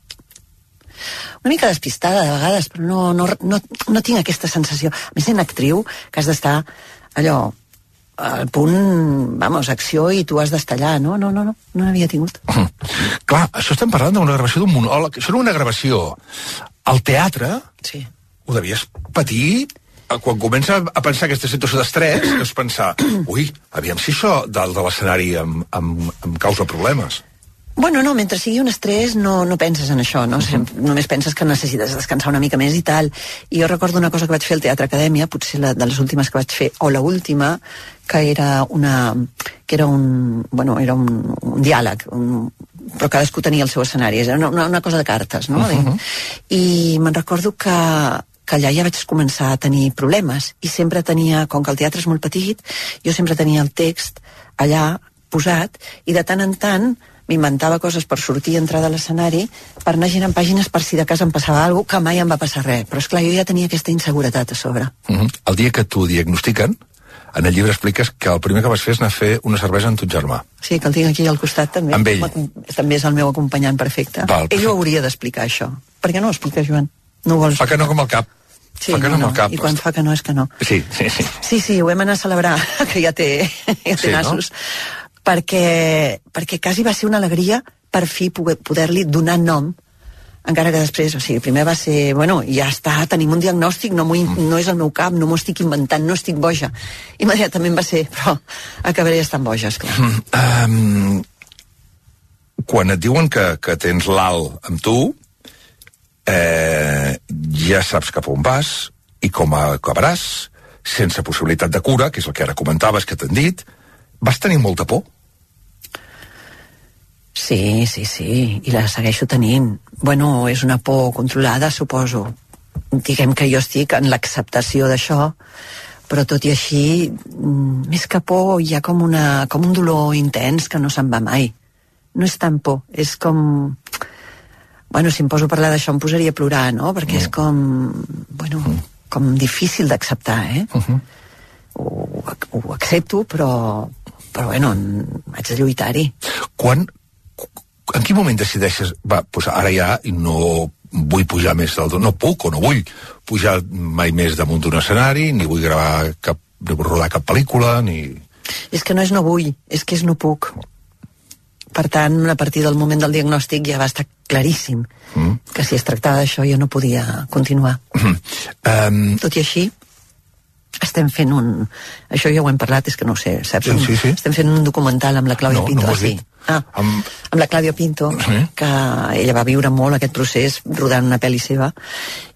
Una mica despistada de vegades, però no, no, no, no tinc aquesta sensació. A més, en actriu, que has d'estar allò, al punt, vamos, acció, i tu has d'estar allà. No, no, no, no, no n'havia tingut. Mm. Clar, això estem parlant d'una gravació d'un monòleg. Això era una gravació al teatre. Sí. Ho devies patir quan comença a pensar aquesta situació d'estrès, que és pensar, ui, aviam si això dalt de l'escenari em, em, em causa problemes. Bueno, no, mentre sigui un estrès no, no penses en això, no? Sempre, només penses que necessites descansar una mica més i tal. I jo recordo una cosa que vaig fer al Teatre Acadèmia, potser la, de les últimes que vaig fer, o la última, que era una... que era un... bueno, era un, un diàleg, un, però cadascú tenia el seu escenari, era una, una, una cosa de cartes, no? Uh-huh. I me'n recordo que que allà ja vaig començar a tenir problemes i sempre tenia, com que el teatre és molt petit, jo sempre tenia el text allà posat i de tant en tant m'inventava coses per sortir i entrar de l'escenari, per anar girant pàgines per si de cas em passava alguna cosa, que mai em va passar res. Però esclar, jo ja tenia aquesta inseguretat a sobre. Uh-huh. El dia que t'ho diagnostiquen, en el llibre expliques que el primer que vas fer és anar a fer una cervesa amb ton germà. Sí, que el tinc aquí al costat també. Amb ell. També és el meu acompanyant perfecte. Val, perfecte. Ell ho hauria d'explicar, això. Per què no ho explica, Joan? No ho vols... Fa que no com el cap. Sí, fa que no, no, no. El cap. I quan fa que no és que no. Sí, sí, sí. Sí, sí, ho vam anar a celebrar, que ja té, ja té sí, nassos. No? Perquè, perquè quasi va ser una alegria per fi poder, poder-li donar nom, encara que després, o sigui, primer va ser, bueno, ja està, tenim un diagnòstic, no, mm. no és el meu cap, no m'ho estic inventant, no estic boja. Immediatament va ser, però acabaré estant boja, esclar. Mm, um, quan et diuen que, que tens l'alt amb tu, eh, ja saps cap on vas i com acabaràs, sense possibilitat de cura, que és el que ara comentaves, que t'han dit. Vas tenir molta por? Sí, sí, sí, i la segueixo tenint. Bueno, és una por controlada, suposo. Diguem que jo estic en l'acceptació d'això, però tot i així, més que por, hi ha com, una, com un dolor intens que no se'n va mai. No és tan por, és com... Bueno, si em poso a parlar d'això em posaria a plorar, no? Perquè és com... Bueno, com difícil d'acceptar, eh? Uh-huh. Ho, ho accepto, però... Però, bueno, haig de lluitar-hi. Quan... En quin moment decideixes, va, doncs ara ja no vull pujar més del... No puc o no vull pujar mai més damunt d'un escenari, ni vull gravar cap... ni vull rodar cap pel·lícula, ni... És que no és no vull, és que és no puc. Per tant, a partir del moment del diagnòstic ja va estar claríssim mm. que si es tractava d'això jo no podia continuar. Mm. Um... Tot i així, estem fent un... Això ja ho hem parlat, és que no ho sé, saps? Sí, sí, sí. Estem fent un documental amb la Clàudia no, Pinto. No, ah, sí. ah, amb... amb la Clàudia Pinto, sí. Que ella va viure molt aquest procés rodant una pel·li seva,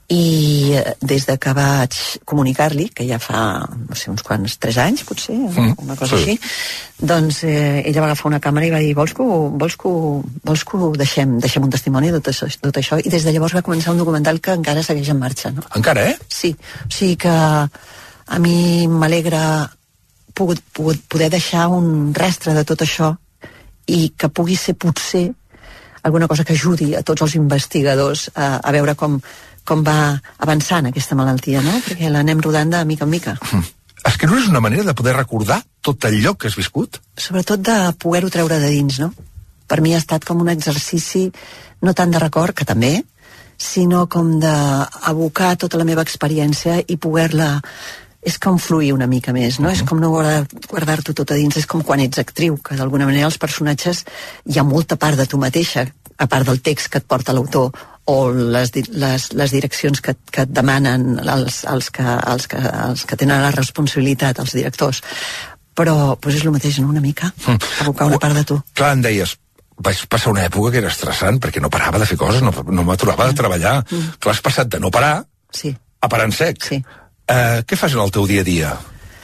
i des de que vaig comunicar-li, que ja fa, no sé, uns quants, tres anys, potser, mm, una cosa sí. així, doncs eh, ella va agafar una càmera i va dir, vols que ho, vols que ho, vols que ho deixem, deixem un testimoni de tot això, tot això, i des de llavors va començar un documental que encara segueix en marxa, no? Encara, eh? Sí, o sigui que a mi m'alegra pogut, pogut, poder deixar un rastre de tot això i que pugui ser, potser, alguna cosa que ajudi a tots els investigadors a, a veure com com va avançant aquesta malaltia, no? Perquè l'anem rodant de mica en mica. Mm. Escriure és una manera de poder recordar tot allò que has viscut? Sobretot de poder-ho treure de dins, no? Per mi ha estat com un exercici no tant de record, que també, sinó com d'abocar tota la meva experiència i poder-la... És com fluir una mica més, no? Uh-huh. És com no guardar, guardar-t'ho tot a dins, és com quan ets actriu, que d'alguna manera els personatges hi ha molta part de tu mateixa, a part del text que et porta l'autor, o les, les, les direccions que, que et demanen els, els, que, els, que, els que tenen la responsabilitat, els directors. Però pues és el mateix, no? Una mica, abocar una part de tu. Clar, em deies, vaig passar una època que era estressant perquè no parava de fer coses, no, no m'aturava de treballar. Mm. Clar, has passat de no parar sí. a parar en sec. Sí. Uh, què fas en el teu dia a dia?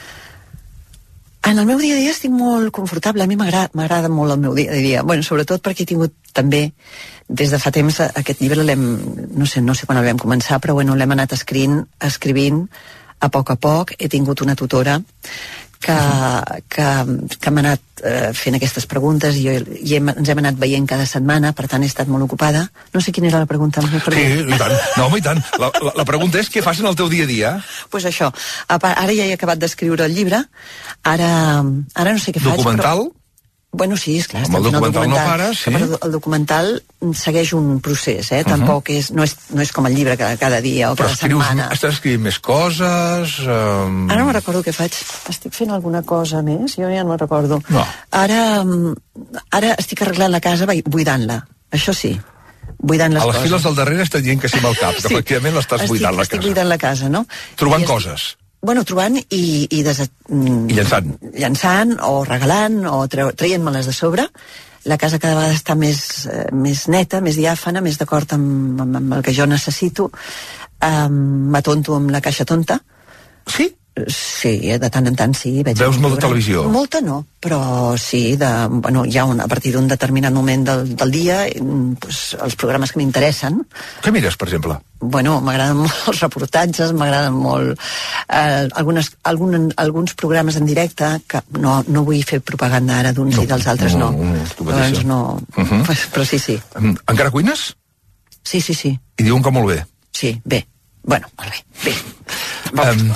En el meu dia a dia estic molt confortable, a mi m'agrada molt el meu dia a dia, bueno, sobretot perquè he tingut també, des de fa temps, aquest llibre l'hem, no sé, no sé quan el vam començar, però bueno, l'hem anat escrivint, escrivint a poc a poc, he tingut una tutora que, que, que m'ha anat eh, fent aquestes preguntes i, jo, i hem, ens hem anat veient cada setmana, per tant he estat molt ocupada. No sé quina era la pregunta. Sí, i tant. No, home, i tant. La, la, la pregunta és què fas en el teu dia a dia? Doncs pues això. Ara ja he acabat d'escriure el llibre, ara, ara no sé què faig. Documental? Però... Bueno, sí, esclar. Amb el documental, el documental no pares, sí. El, el documental segueix un procés, eh? Uh -huh. Tampoc és no, és, no és com el llibre cada, cada dia o però cada escrius, setmana. Estàs escrivint més coses... Um... Ara no me'n recordo què faig. Estic fent alguna cosa més? Jo ja no me'n recordo. No. Ara, ara estic arreglant la casa buidant-la. Això sí. Buidant les a les coses. files del darrere estan dient que sí amb el cap, que sí. Efectivament l'estàs buidant la casa. Estic buidant la casa, no? Trobant I coses. Bueno, trobant i... I, des... I llançant. Llançant, o regalant, o traient-me-les de sobre. La casa cada vegada està més, eh, més neta, més diàfana, més d'acord amb, amb, amb el que jo necessito. Um, M'atonto amb la caixa tonta. Sí? Sí, de tant en tant sí. Veig Veus molta televisió? Molta no, però sí, de, bueno, hi ha un, a partir d'un determinat moment del, del dia, pues, els programes que m'interessen. Què mires, per exemple? Bueno, m'agraden molt els reportatges, m'agraden molt eh, algunes, algun, alguns programes en directe, que no, no vull fer propaganda ara d'uns no, i dels altres, no. no, no doncs no uh -huh. pues, però sí, sí. Encara cuines? Sí, sí, sí. I diuen que molt bé? Sí, bé. Bueno, molt bé, bé. Um,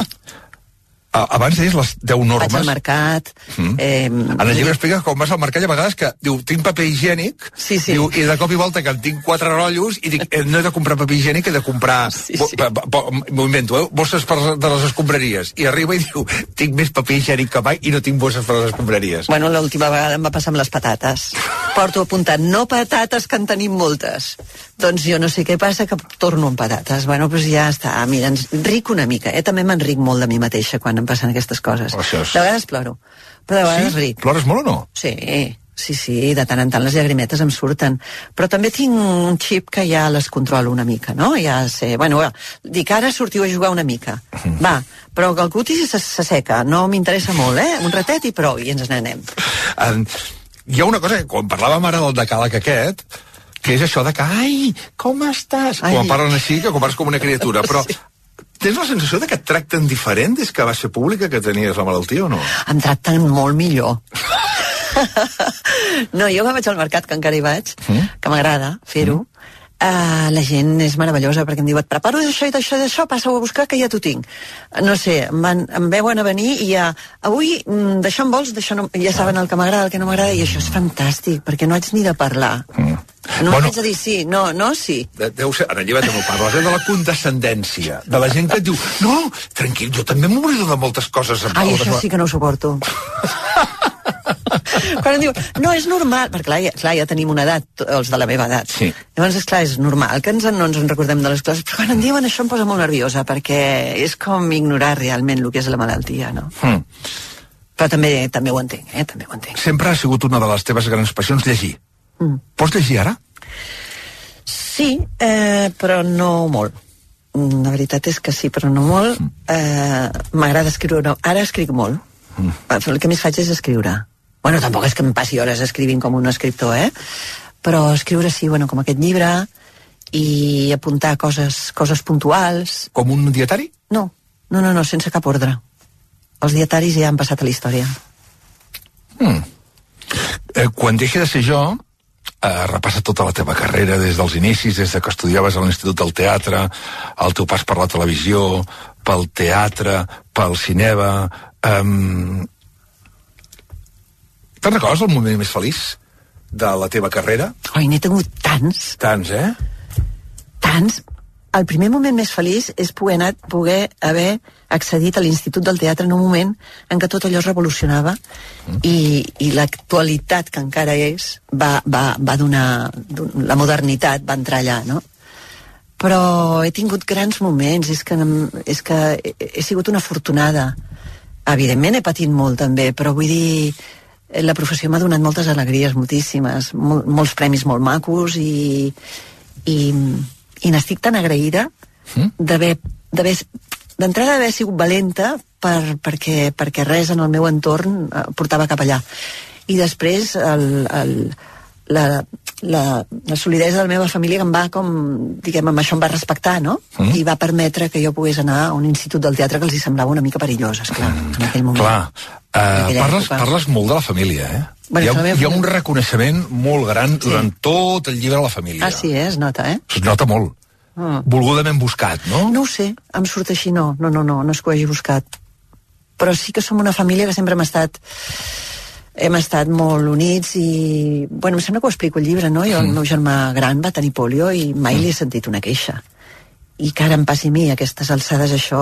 abans deies les deu normes. Vaig al mercat. Mm. Eh, en el llibre explica com vas al mercat i a vegades que diu, tinc paper higiènic, sí, sí. Diu, i de cop i volta que en tinc quatre rotllos i dic, eh, no he de comprar paper higiènic, he de comprar, sí, sí. m'ho invento, eh, bosses per, de les escombraries. I arriba i diu, tinc més paper higiènic que mai i no tinc bosses per les escombraries. Bueno, l'última vegada em va passar amb les patates. Porto apuntat, no patates, que en tenim moltes. Doncs jo no sé què passa, que torno amb patates. Bueno, doncs ja està. Mira, ens ric una mica. Eh? També m'enric molt de mi mateixa quan em passen aquestes coses. Oh, és... De vegades ploro, però de vegades sí? ric. Plores molt o no? Sí, sí, sí, de tant en tant les llagrimetes em surten. Però també tinc un xip que ja les controlo una mica, no? Ja sé, bueno, dic, ara sortiu a jugar una mica. Mm. Va, però que el cutis s'asseca, no m'interessa molt, eh? Un ratet i prou, i ens n'anem. Um, hi ha una cosa, que quan parlàvem ara del decàleg aquest, que és això de que, ai, com estàs? Ai. Quan parlen així, que compares com una criatura, però... Sí. Tens la sensació de que et tracten diferent des que va ser pública que tenies la malaltia o no? Em tracten molt millor. No, jo que vaig al mercat, que encara hi vaig, mm? que m'agrada fer-ho, mm. Uh, la gent és meravellosa perquè em diu, et preparo d'això i d'això i d'això, passa-ho a buscar que ja t'ho tinc. No sé, em, van, em veuen a venir i ja, avui d'això en vols, d'això no, ja saben el que m'agrada, el que no m'agrada, i això és fantàstic, perquè no haig ni de parlar. Mm. No bueno, haig de dir sí, no, no, sí. Deu ser, en el llibre també ho parles, eh, de la condescendència, de la gent que et diu, no, tranquil, jo també m'oblido de moltes coses. Ai, això sí que no ho suporto. Quan em diu, no, és normal, perquè clar ja, clar, ja tenim una edat, els de la meva edat. Sí. Llavors, esclar, és normal que ens, no ens en recordem de les coses, però quan em diuen això em posa molt nerviosa, perquè és com ignorar realment el que és la malaltia, no? Mm. Però també també ho entenc, eh? També ho entenc. Sempre ha sigut una de les teves grans passions llegir. Mm. Pots llegir ara? Sí, eh, però no molt. La veritat és que sí, però no molt. Eh, M'agrada escriure, no. Ara escric molt. Mm. El que més faig és escriure. Bueno, tampoc és que em passi hores escrivint com un escriptor, eh? Però escriure sí, bueno, com aquest llibre, i apuntar coses, coses puntuals. Com un dietari? No, no, no, no, sense cap ordre. Els dietaris ja han passat a la història. Mm. Eh, quan deixi de ser jo, eh, repassa tota la teva carrera des dels inicis, des de que estudiaves a l'Institut del Teatre, el teu pas per la televisió, pel teatre, pel cinema. Um... Te'n recordes el moment més feliç de la teva carrera? Oi, n'he tingut tants. Tants, eh? Tants. El primer moment més feliç és poder, anar, poder haver accedit a l'Institut del Teatre en un moment en què tot allò es revolucionava mm. i, i l'actualitat que encara és va, va, va donar, la modernitat va entrar allà, no? Però he tingut grans moments, és que, és que he, he sigut una afortunada. Evidentment he patit molt també, però vull dir, la professió m'ha donat moltes alegries, moltíssimes, mol, molts premis molt macos i, i, i n'estic tan agraïda d'haver d'entrada d'haver sigut valenta per, perquè, perquè res en el meu entorn portava cap allà. I després el, el, la, la, la solidesa de la meva família em va com, diguem, amb això em va respectar, no? Mm. I va permetre que jo pogués anar a un institut del teatre que els hi semblava una mica perillós, esclar, mm. en aquell moment. Clar, uh, parles, parles molt de la família, eh? Bueno, hi, ha, hi ha un reconeixement molt gran sí. durant tot el llibre de la família. Ah, sí, eh? Es nota, eh? Es nota molt. Mm. Volgudament buscat, no? No ho sé, em surt així, no. No, no, no, no és que ho hagi buscat. Però sí que som una família que sempre hem estat hem estat molt units i... Bueno, em sembla que ho explico al llibre, no? Jo, mm. el meu germà gran va tenir polio i mai mm. li he sentit una queixa. I que ara em passi a mi, a aquestes alçades, això...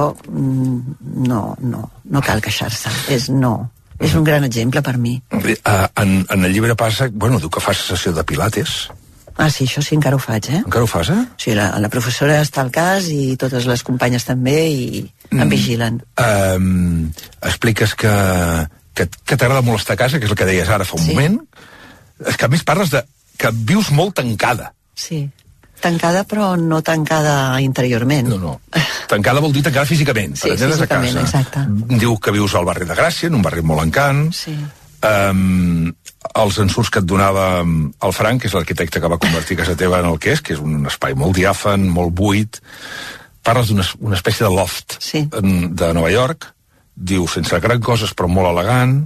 No, no, no cal queixar-se. És no... És un gran exemple per mi. Uh, en, en el llibre passa... Bueno, tu que fas sessió de pilates... Ah, sí, això sí, encara ho faig, eh? Encara ho fas, eh? Sí, la, la professora està al cas i totes les companyes també i mm. em vigilen. Um, expliques que, que, que t'agrada molt estar a casa, que és el que deies ara fa un sí. moment. És que a més parles de que vius molt tancada. Sí, tancada però no tancada interiorment. No, no. Tancada vol dir tancada físicament. Sí, físicament, exacte. Diu que vius al barri de Gràcia, en un barri molt encant. Sí. Um, els ensurts que et donava el Frank, que és l'arquitecte que va convertir casa teva en el que és, que és un espai molt diàfan, molt buit. Parles d'una una espècie de loft sí. en, de Nova York. Diu, sense gran coses, però molt elegant.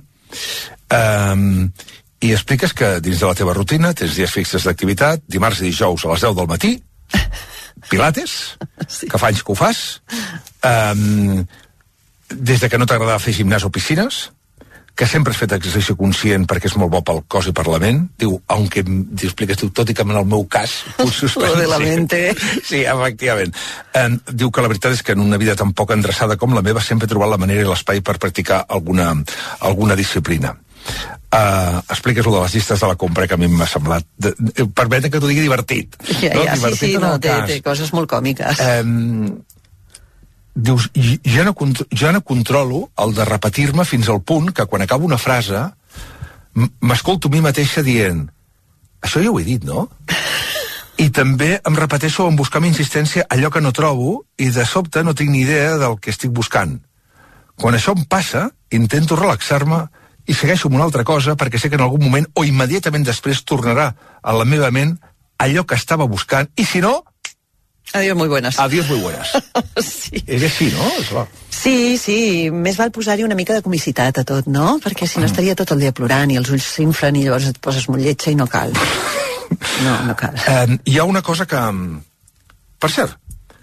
Um, I expliques que dins de la teva rutina tens dies fixes d'activitat, dimarts i dijous a les deu del matí, pilates, sí. que fa anys que ho fas. Um, des de que no t'agradava fer gimnàs o piscines, que sempre has fet exercici conscient perquè és molt bo pel cos i per la ment. Diu, aunque expliques tu, tot i que en el meu cas... Lo de la mente. Sí, sí, efectivament. Um, diu que la veritat és que en una vida tan poc endreçada com la meva sempre he trobat la manera i l'espai per practicar alguna, alguna disciplina. Uh, expliques lo de les llistes de la compra, que a mi m'ha semblat... De, de, permeten que t'ho digui divertit. Ja, no? ja, divertit sí, sí, no, té, té coses molt còmiques. Um, dius, ja no, ja no controlo el de repetir-me fins al punt que quan acabo una frase m'escolto a mi mateixa dient això ja ho he dit, no? I també em repeteixo en buscar amb insistència allò que no trobo i de sobte no tinc ni idea del que estic buscant. Quan això em passa, intento relaxar-me i segueixo amb una altra cosa perquè sé que en algun moment o immediatament després tornarà a la meva ment allò que estava buscant i si no... Adiós, muy buenas. Adiós, muy buenas. Sí. És així, no? Sí, sí. Més val posar-hi una mica de comicitat a tot, no? Perquè si no estaria tot el dia plorant i els ulls s'inflen i llavors et poses molt lletja i no cal. No, no cal. Um, hi ha una cosa que... Per cert,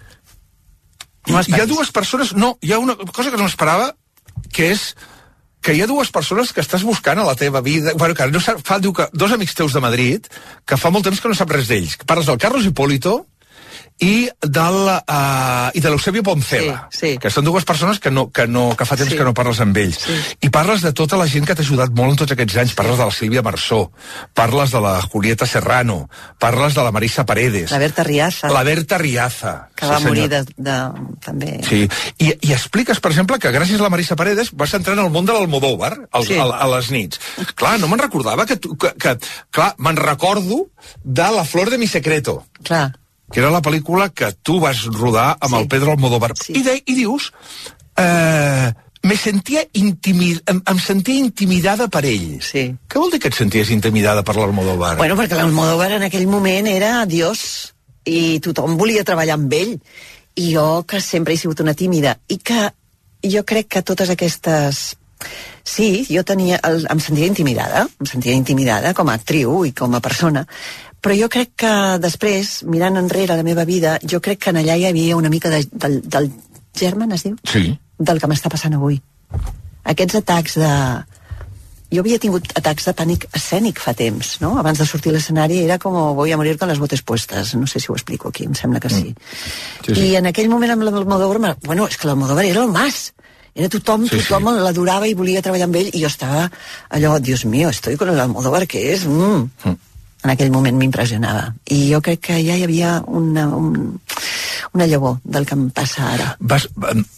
no hi ha dues persones... No, hi ha una cosa que no esperava, que és que hi ha dues persones que estàs buscant a la teva vida... Bueno, que no sap, fa, diu que dos amics teus de Madrid, que fa molt temps que no sap res d'ells. Parles del Carlos Hipólito i del uh, i de l'Eusebio Poncela, sí, sí. que són dues persones que, no, que, no, que fa temps sí. que no parles amb ells. Sí. I parles de tota la gent que t'ha ajudat molt en tots aquests anys. Parles de la Sílvia Marsó, parles de la Julieta Serrano, parles de la Marisa Paredes. La Berta Riaza. La Berta Riaza. Que sí, va senyor. morir de, de, també. Sí, I, i expliques, per exemple, que gràcies a la Marisa Paredes vas entrar en el món de l'Almodóvar sí. a, a les nits. Clar, no me'n recordava que... Tu, que, que clar, me'n recordo de La flor de mi secreto. Clar. que era la pel·lícula que tu vas rodar amb sí. el Pedro Almodóvar. Sí. I, de, I dius... Eh, me sentia intimid... em, em sentia intimidada per ell. Sí. Què vol dir que et senties intimidada per l'Almodóvar? Bueno, perquè l'Almodóvar en aquell moment era Dios i tothom volia treballar amb ell. I jo, que sempre he sigut una tímida, i que jo crec que totes aquestes... Sí, jo tenia... El, em sentia intimidada, em sentia intimidada com a actriu i com a persona, però jo crec que després, mirant enrere la meva vida, jo crec que en allà hi havia una mica de, del, del germen, es diu? Sí. Del que m'està passant avui. Aquests atacs de... Jo havia tingut atacs de pànic escènic fa temps, no? Abans de sortir a l'escenari era com voy a morir con las botes puestas. No sé si ho explico aquí, em sembla que sí. Mm. sí, sí. I en aquell moment amb l'Almodóvar... Bueno, és que l'Almodóvar era el mas. Era tothom, sí, tothom sí. l'adorava i volia treballar amb ell, i jo estava allò, Dios mío, estoy con l'Almodóvar, que és... Mm. Mm. En aquell moment m'impressionava. I jo crec que ja hi havia una, un, una llavor del que em passa ara. Vas...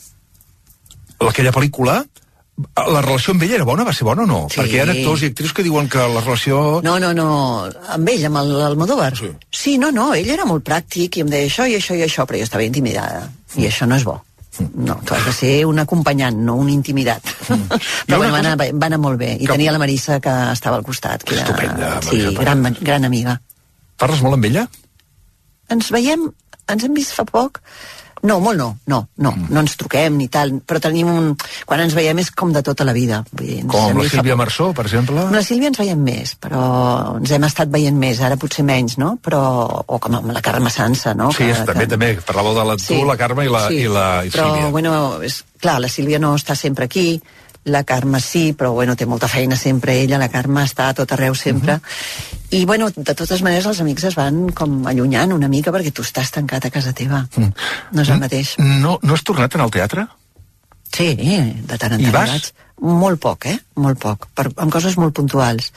Aquella pel·lícula, la relació amb ell era bona? Va ser bona o no? Sí. Perquè hi ha actors i actrius que diuen que la relació... No, no, no, amb ell, amb l'Almodóvar. Sí. sí, no, no, ell era molt pràctic i em deia això i això i això, però jo estava intimidada. Mm. I això no és bo. Mm. No, tu has de ser un acompanyant, no un intimidat. Mm. Però bueno, va anar, va anar molt bé. I que... tenia la Marissa, que estava al costat. Que era... Estupenda. Sí, gran, gran amiga. Parles molt amb ella? Ens veiem, ens hem vist fa poc... No, molt no, no, no, mm. no ens truquem ni tal, però tenim un... Quan ens veiem és com de tota la vida. Vull dir, com amb la Sílvia Marsó, per exemple? Amb la Sílvia ens veiem més, però ens hem estat veient més, ara potser menys, no? Però... O com amb la Carme Sansa, no? Sí, que, també, que... també, parlàveu de la, sí, tu, la Carme i la, sí, i la i però, Sílvia. Però, bueno, és, clar, la Sílvia no està sempre aquí, la Carme sí, però bueno, té molta feina sempre ella, la Carme està a tot arreu sempre, uh-huh. I bueno, de totes maneres els amics es van com allunyant una mica perquè tu estàs tancat a casa teva, mm. no és el mateix. No, no has tornat en el teatre? Sí, de tant en tant vaig. Molt poc, eh? Molt poc, per, amb coses molt puntuals.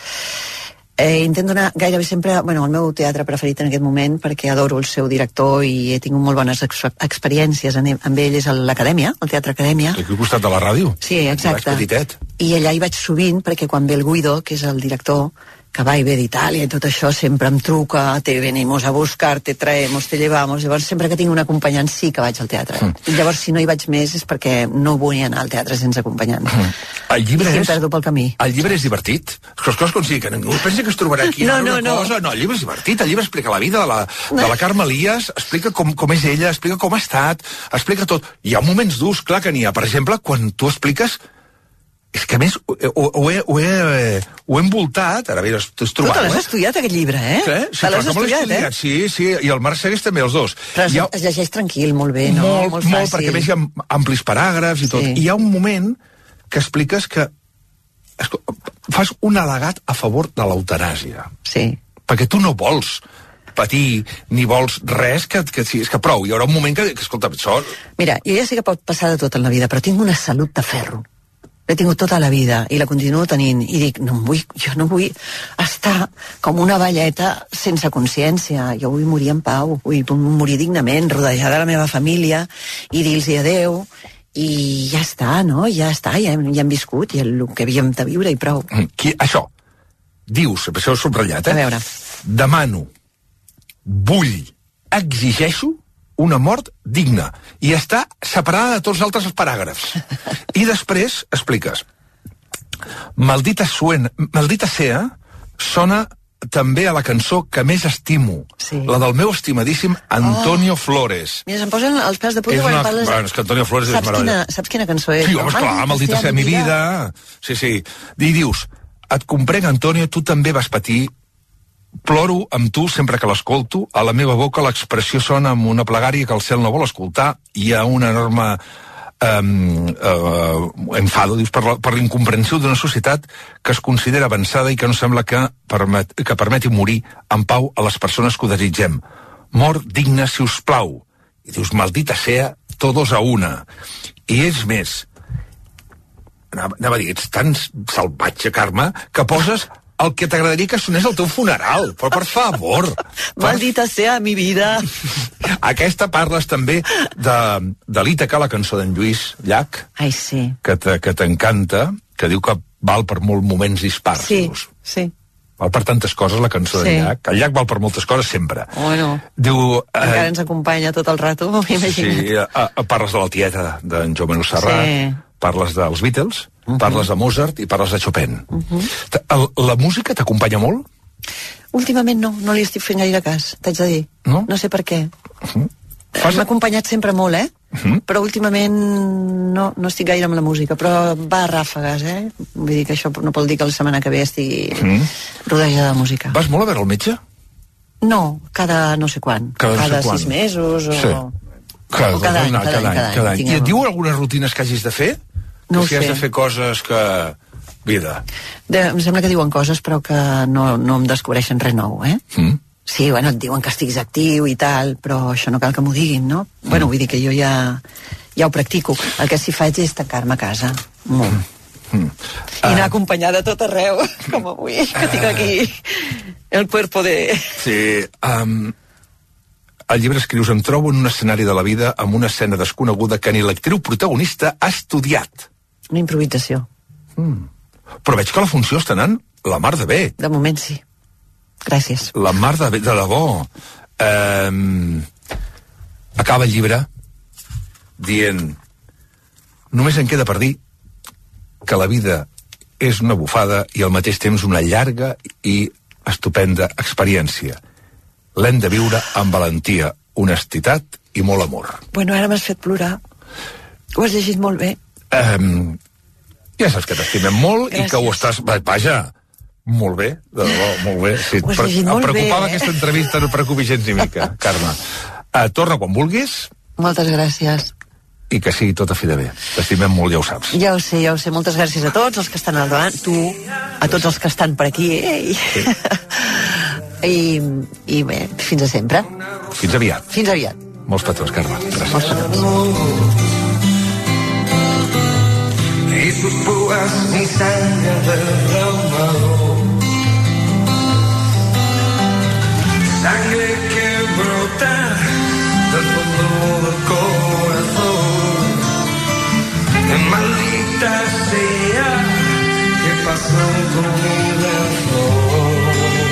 Eh, intento anar gairebé sempre, bueno, al meu teatre preferit en aquest moment, perquè adoro el seu director i he tingut molt bones ex experiències en, amb ell, és l'Acadèmia, el Teatre Acadèmia. Aquí al costat de la ràdio. Sí, exacte. I allà hi vaig sovint, perquè quan ve el Guido, que és el director, que va i ve d'Itàlia i tot això, sempre em truca, te venimos a buscar, te traemos, te llevamos, llavors sempre que tinc un acompanyant sí que vaig al teatre. Mm. I llavors si no hi vaig més és perquè no vull anar al teatre sense acompanyant. Mm. El llibre I és... perdo pel camí. El llibre és divertit? Les coses com sigui, que ningú pensi que es trobarà aquí no, no, una no. cosa... No, el llibre és divertit, el llibre explica la vida de la, de la Carme Elias, explica com, com és ella, explica com ha estat, explica tot. Hi ha moments durs, clar que n'hi ha. Per exemple, quan tu expliques... És que a més ho, ho, ho, he, ho, he, ho he envoltat, ara bé, t'ho has trobat. Tu te l'has estudiat, aquest llibre, eh? Sí, sí, te l'has estudiat, estudiat, eh? Sí, sí, i el Marc Segués també, els dos. Però es, ha... es llegeix tranquil, molt bé, no? Molt, molt, molt perquè a més hi ha amplis paràgrafs i tot. Sí. I hi ha un moment que expliques que fas un al·legat a favor de l'eutanàsia. Sí. Perquè tu no vols patir ni vols res, que, que, que, és que prou. Hi haurà un moment que, que escolta, això... Mira, jo ja sé que pot passar de tot en la vida, però tinc una salut de ferro. L'he tingut tota la vida i la continuo tenint i dic, no vull, jo no vull estar com una velleta sense consciència, jo vull morir en pau, vull morir dignament, rodejada de la meva família i dir-los adeu i ja està, no? Ja està, ja hem, ja hem viscut i el que havíem de viure i prou. Qui, això, dius, això ho he subratllat, eh? A veure. Demano, vull, exigeixo una mort digna, i està separada de tots els altres paràgrafs. I després expliques, maldita, suen, maldita sea sona també a la cançó que més estimo, sí. La del meu estimadíssim Antonio oh. Flores. Mira, se'm posen els pèls de punta quan una... parles... Bueno, és que Antonio Flores saps és meravellós. Quina, saps quina cançó és? Sí, home, esclar, maldita sea mi vida. Sí, sí. I dius, et comprenc, Antonio, tu també vas patir. Ploro amb tu sempre que l'escolto, a la meva boca l'expressió sona amb una plegària que el cel no vol escoltar, i hi ha una enorme um, uh, enfado, dius, per, la, per l'incomprensió d'una societat que es considera avançada i que no sembla que, permet, que permeti morir en pau a les persones que ho desitgem. Mort digna, si us plau. I dius, maldita sea, todos a una. I és més, anava, anava a dir, ets tan salvatge, Carme, que poses el que t'agradaria que sonés al teu funeral, però per favor. Maldita sea mi vida. Aquesta parles també de, de l'Ítaca, la cançó d'en Lluís Llach. Ai, sí. Que t'encanta, que diu que val per molts moments dispars. Sí, dius. sí. val per tantes coses la cançó Sí. del llac. El llac val per moltes coses sempre. Bueno, Diu... encara Eh, ens acompanya tot el rato, imagina't. sí, a, a, parles de la tieta d'en Joan Manuel Serrat, Sí. parles dels Beatles, uh -huh. parles de Mozart i parles de Chopin. Uh -huh. El, la música t'acompanya molt? Últimament no, no li estic fent gaire cas, t'haig de dir. No? No sé per què. Uh -huh. Fas... M'ha acompanyat sempre molt, eh? Uh -huh. Però últimament no, no estic gaire amb la música, però va a ràfegues, eh? Vull dir que això no vol dir que la setmana que ve estigui uh -huh. rodejada de música. Vas molt a veure el metge? No, cada no sé quan. Cada, cada no sé sis mesos o... Sí. Cada, o cada, any, any, cada, any, cada any, cada any. I tinguem- et diu algunes rutines que hagis de fer? No que ho sé. si has de fer coses que... Vida. De, em sembla que diuen coses però que no, no em descobreixen res nou, eh? Mm. Sí, bueno, et diuen que estiguis actiu i tal, però això no cal que m'ho diguin, no? Mm. Bueno, vull dir que jo ja, ja ho practico. El que sí faig és tancar-me a casa. Molt. Mm. I anar acompanyada a tot arreu, com avui, que tinc aquí el cuerpo de... Sí, um, al llibre escrius: em trobo en un escenari de la vida amb una escena desconeguda que ni l'actriu protagonista ha estudiat. Una improvisació. Mm. Però veig que la funció està anant la mar de bé. De moment sí. Gràcies. La mar de bé, de debò. Um, acaba el llibre dient: només em queda per dir que la vida és una bufada i al mateix temps una llarga i estupenda experiència. L'hem de viure amb valentia, honestitat i molt amor. Bueno, ara m'has fet plorar. Ho has llegit molt bé. Um, ja saps que t'estimem molt. Gràcies. I que ho estàs... Vaja, molt bé, de debò, molt bé. Sí, Ho has llegit molt em preocupava bé, eh? aquesta entrevista, no et preocupis gens ni mica, Carme. Uh, torna quan vulguis Moltes gràcies. i que sigui tot a fi de bé. T'estimem molt, ja ho saps. Ja ho sé, ja ho sé. Moltes gràcies a tots els que estan al davant, tu, a tots els que estan per aquí, eh? I, Sí. I, i bé, fins a sempre. Fins aviat. Fins aviat. Molts petons, Carme. Gràcies. Molts petons. Y sus púas mi sangre derramó, sangre que brota del fondo del corazón. Que maldita sea, ¿qué pasó con mi razón?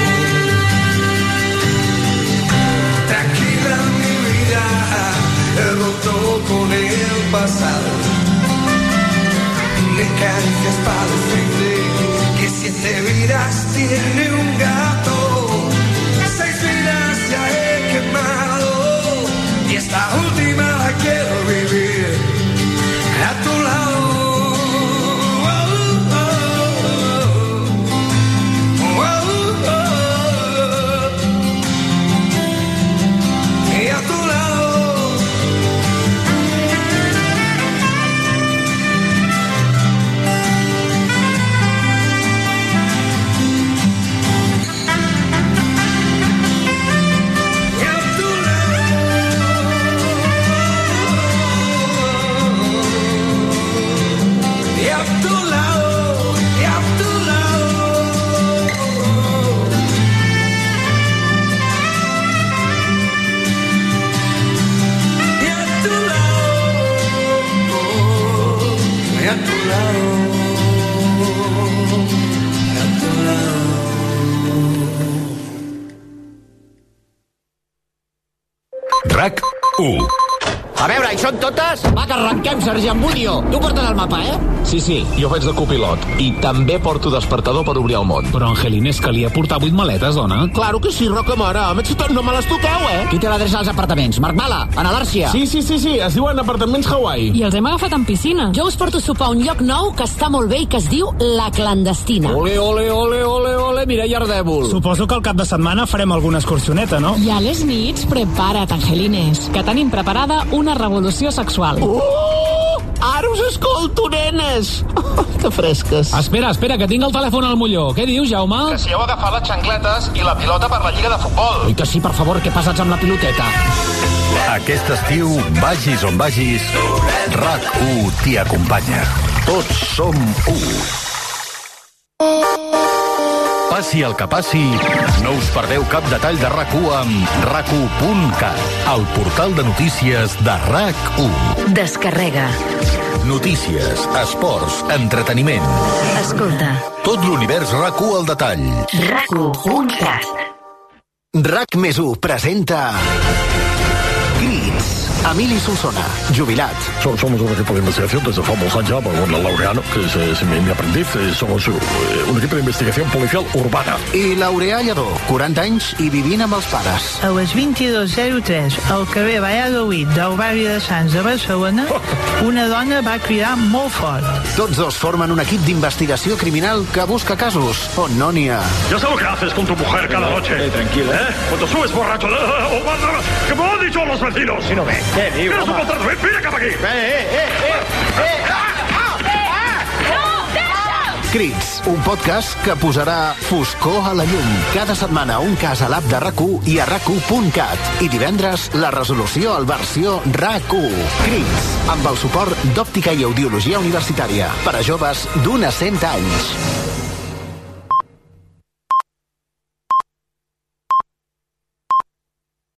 Tranquila mi vida, he roto con el pasado. De caricias para decirte que siete vidas tiene un gato, seis vidas ya he quemado y esta última la quiero vivir a tu lado. Oh, oh, oh, oh, oh, y a tu lado. RAC u. A veure, hi són totes? Va, que arrenquem, Sergi Ambudio. Tu portes el mapa, eh? Sí, sí, jo faig de copilot. I també porto despertador per obrir el món. Però, Angelines, calia portar vuit maletes, dona. Claro que sí, Roca Mare. A més, no me les toqueu, eh? Qui té l'adreça als apartaments? Marc Mala, Ana Làrcia. Sí, sí, sí, sí, es diuen apartaments Hawaii. I els hem agafat en piscina. Jo us porto a sopar a un lloc nou que està molt bé i que es diu La Clandestina. Ole, ole, ole, ole, ole, mira, Ardèvol. Suposo que al cap de setmana farem alguna excursioneta, no? I a les nits, prepara't, Angelines, que tenim preparada una revolució sexual. Uh! Ara us escolto, nenes. Oh, que fresques. Espera, espera, que tinc el telèfon al molló. Què dius, Jaume? Que si heu agafat les xancletes i la pilota per la Lliga de Futbol. I que sí, per favor, que passats amb la piloteta. Aquest estiu, vagis on vagis, RAC u t'hi acompanya. Tots som u. Passi el que passi, no us perdeu cap detall de RAC u amb rac u punt cat, el portal de notícies de RAC u. Descarrega. Notícies, esports, entreteniment. Escolta. Tot l'univers RAC u al detall. rac u punt cat. RAC més u presenta Crits. Emili Solsona, jubilat. Somos un equipo de investigación desde famosa ya, con el Laureano, que es, es mi, mi aprendiz. Somos un equipo de investigación policial urbana. I Laureà Lledó, quaranta anys i vivint amb els pares. A les vint-i-dos zero tres, al carrer Valladolid del barri de Sants de Barcelona, una dona va cridar molt fort. Tots dos formen un equip d'investigació criminal que busca casos on no n'hi ha. Ya sabes lo que haces con tu mujer cada noche. Eh, tranquilo. ¿Eh? Cuando subes borracho, o más, que me lo han dicho los vecinos. Si no ve. ¿Qué digo? ¿Quieres un contrato? Ven, mira cap aquí. Eh, eh, eh, eh, eh. Crits, un podcast que posarà foscor a la llum. Cada setmana un cas a l'app de RAC u i a rac u punt cat. I divendres la resolució al versió RAC u. Crits, amb el suport d'Òptica i Audiologia Universitària. Per a joves d'un a cent anys.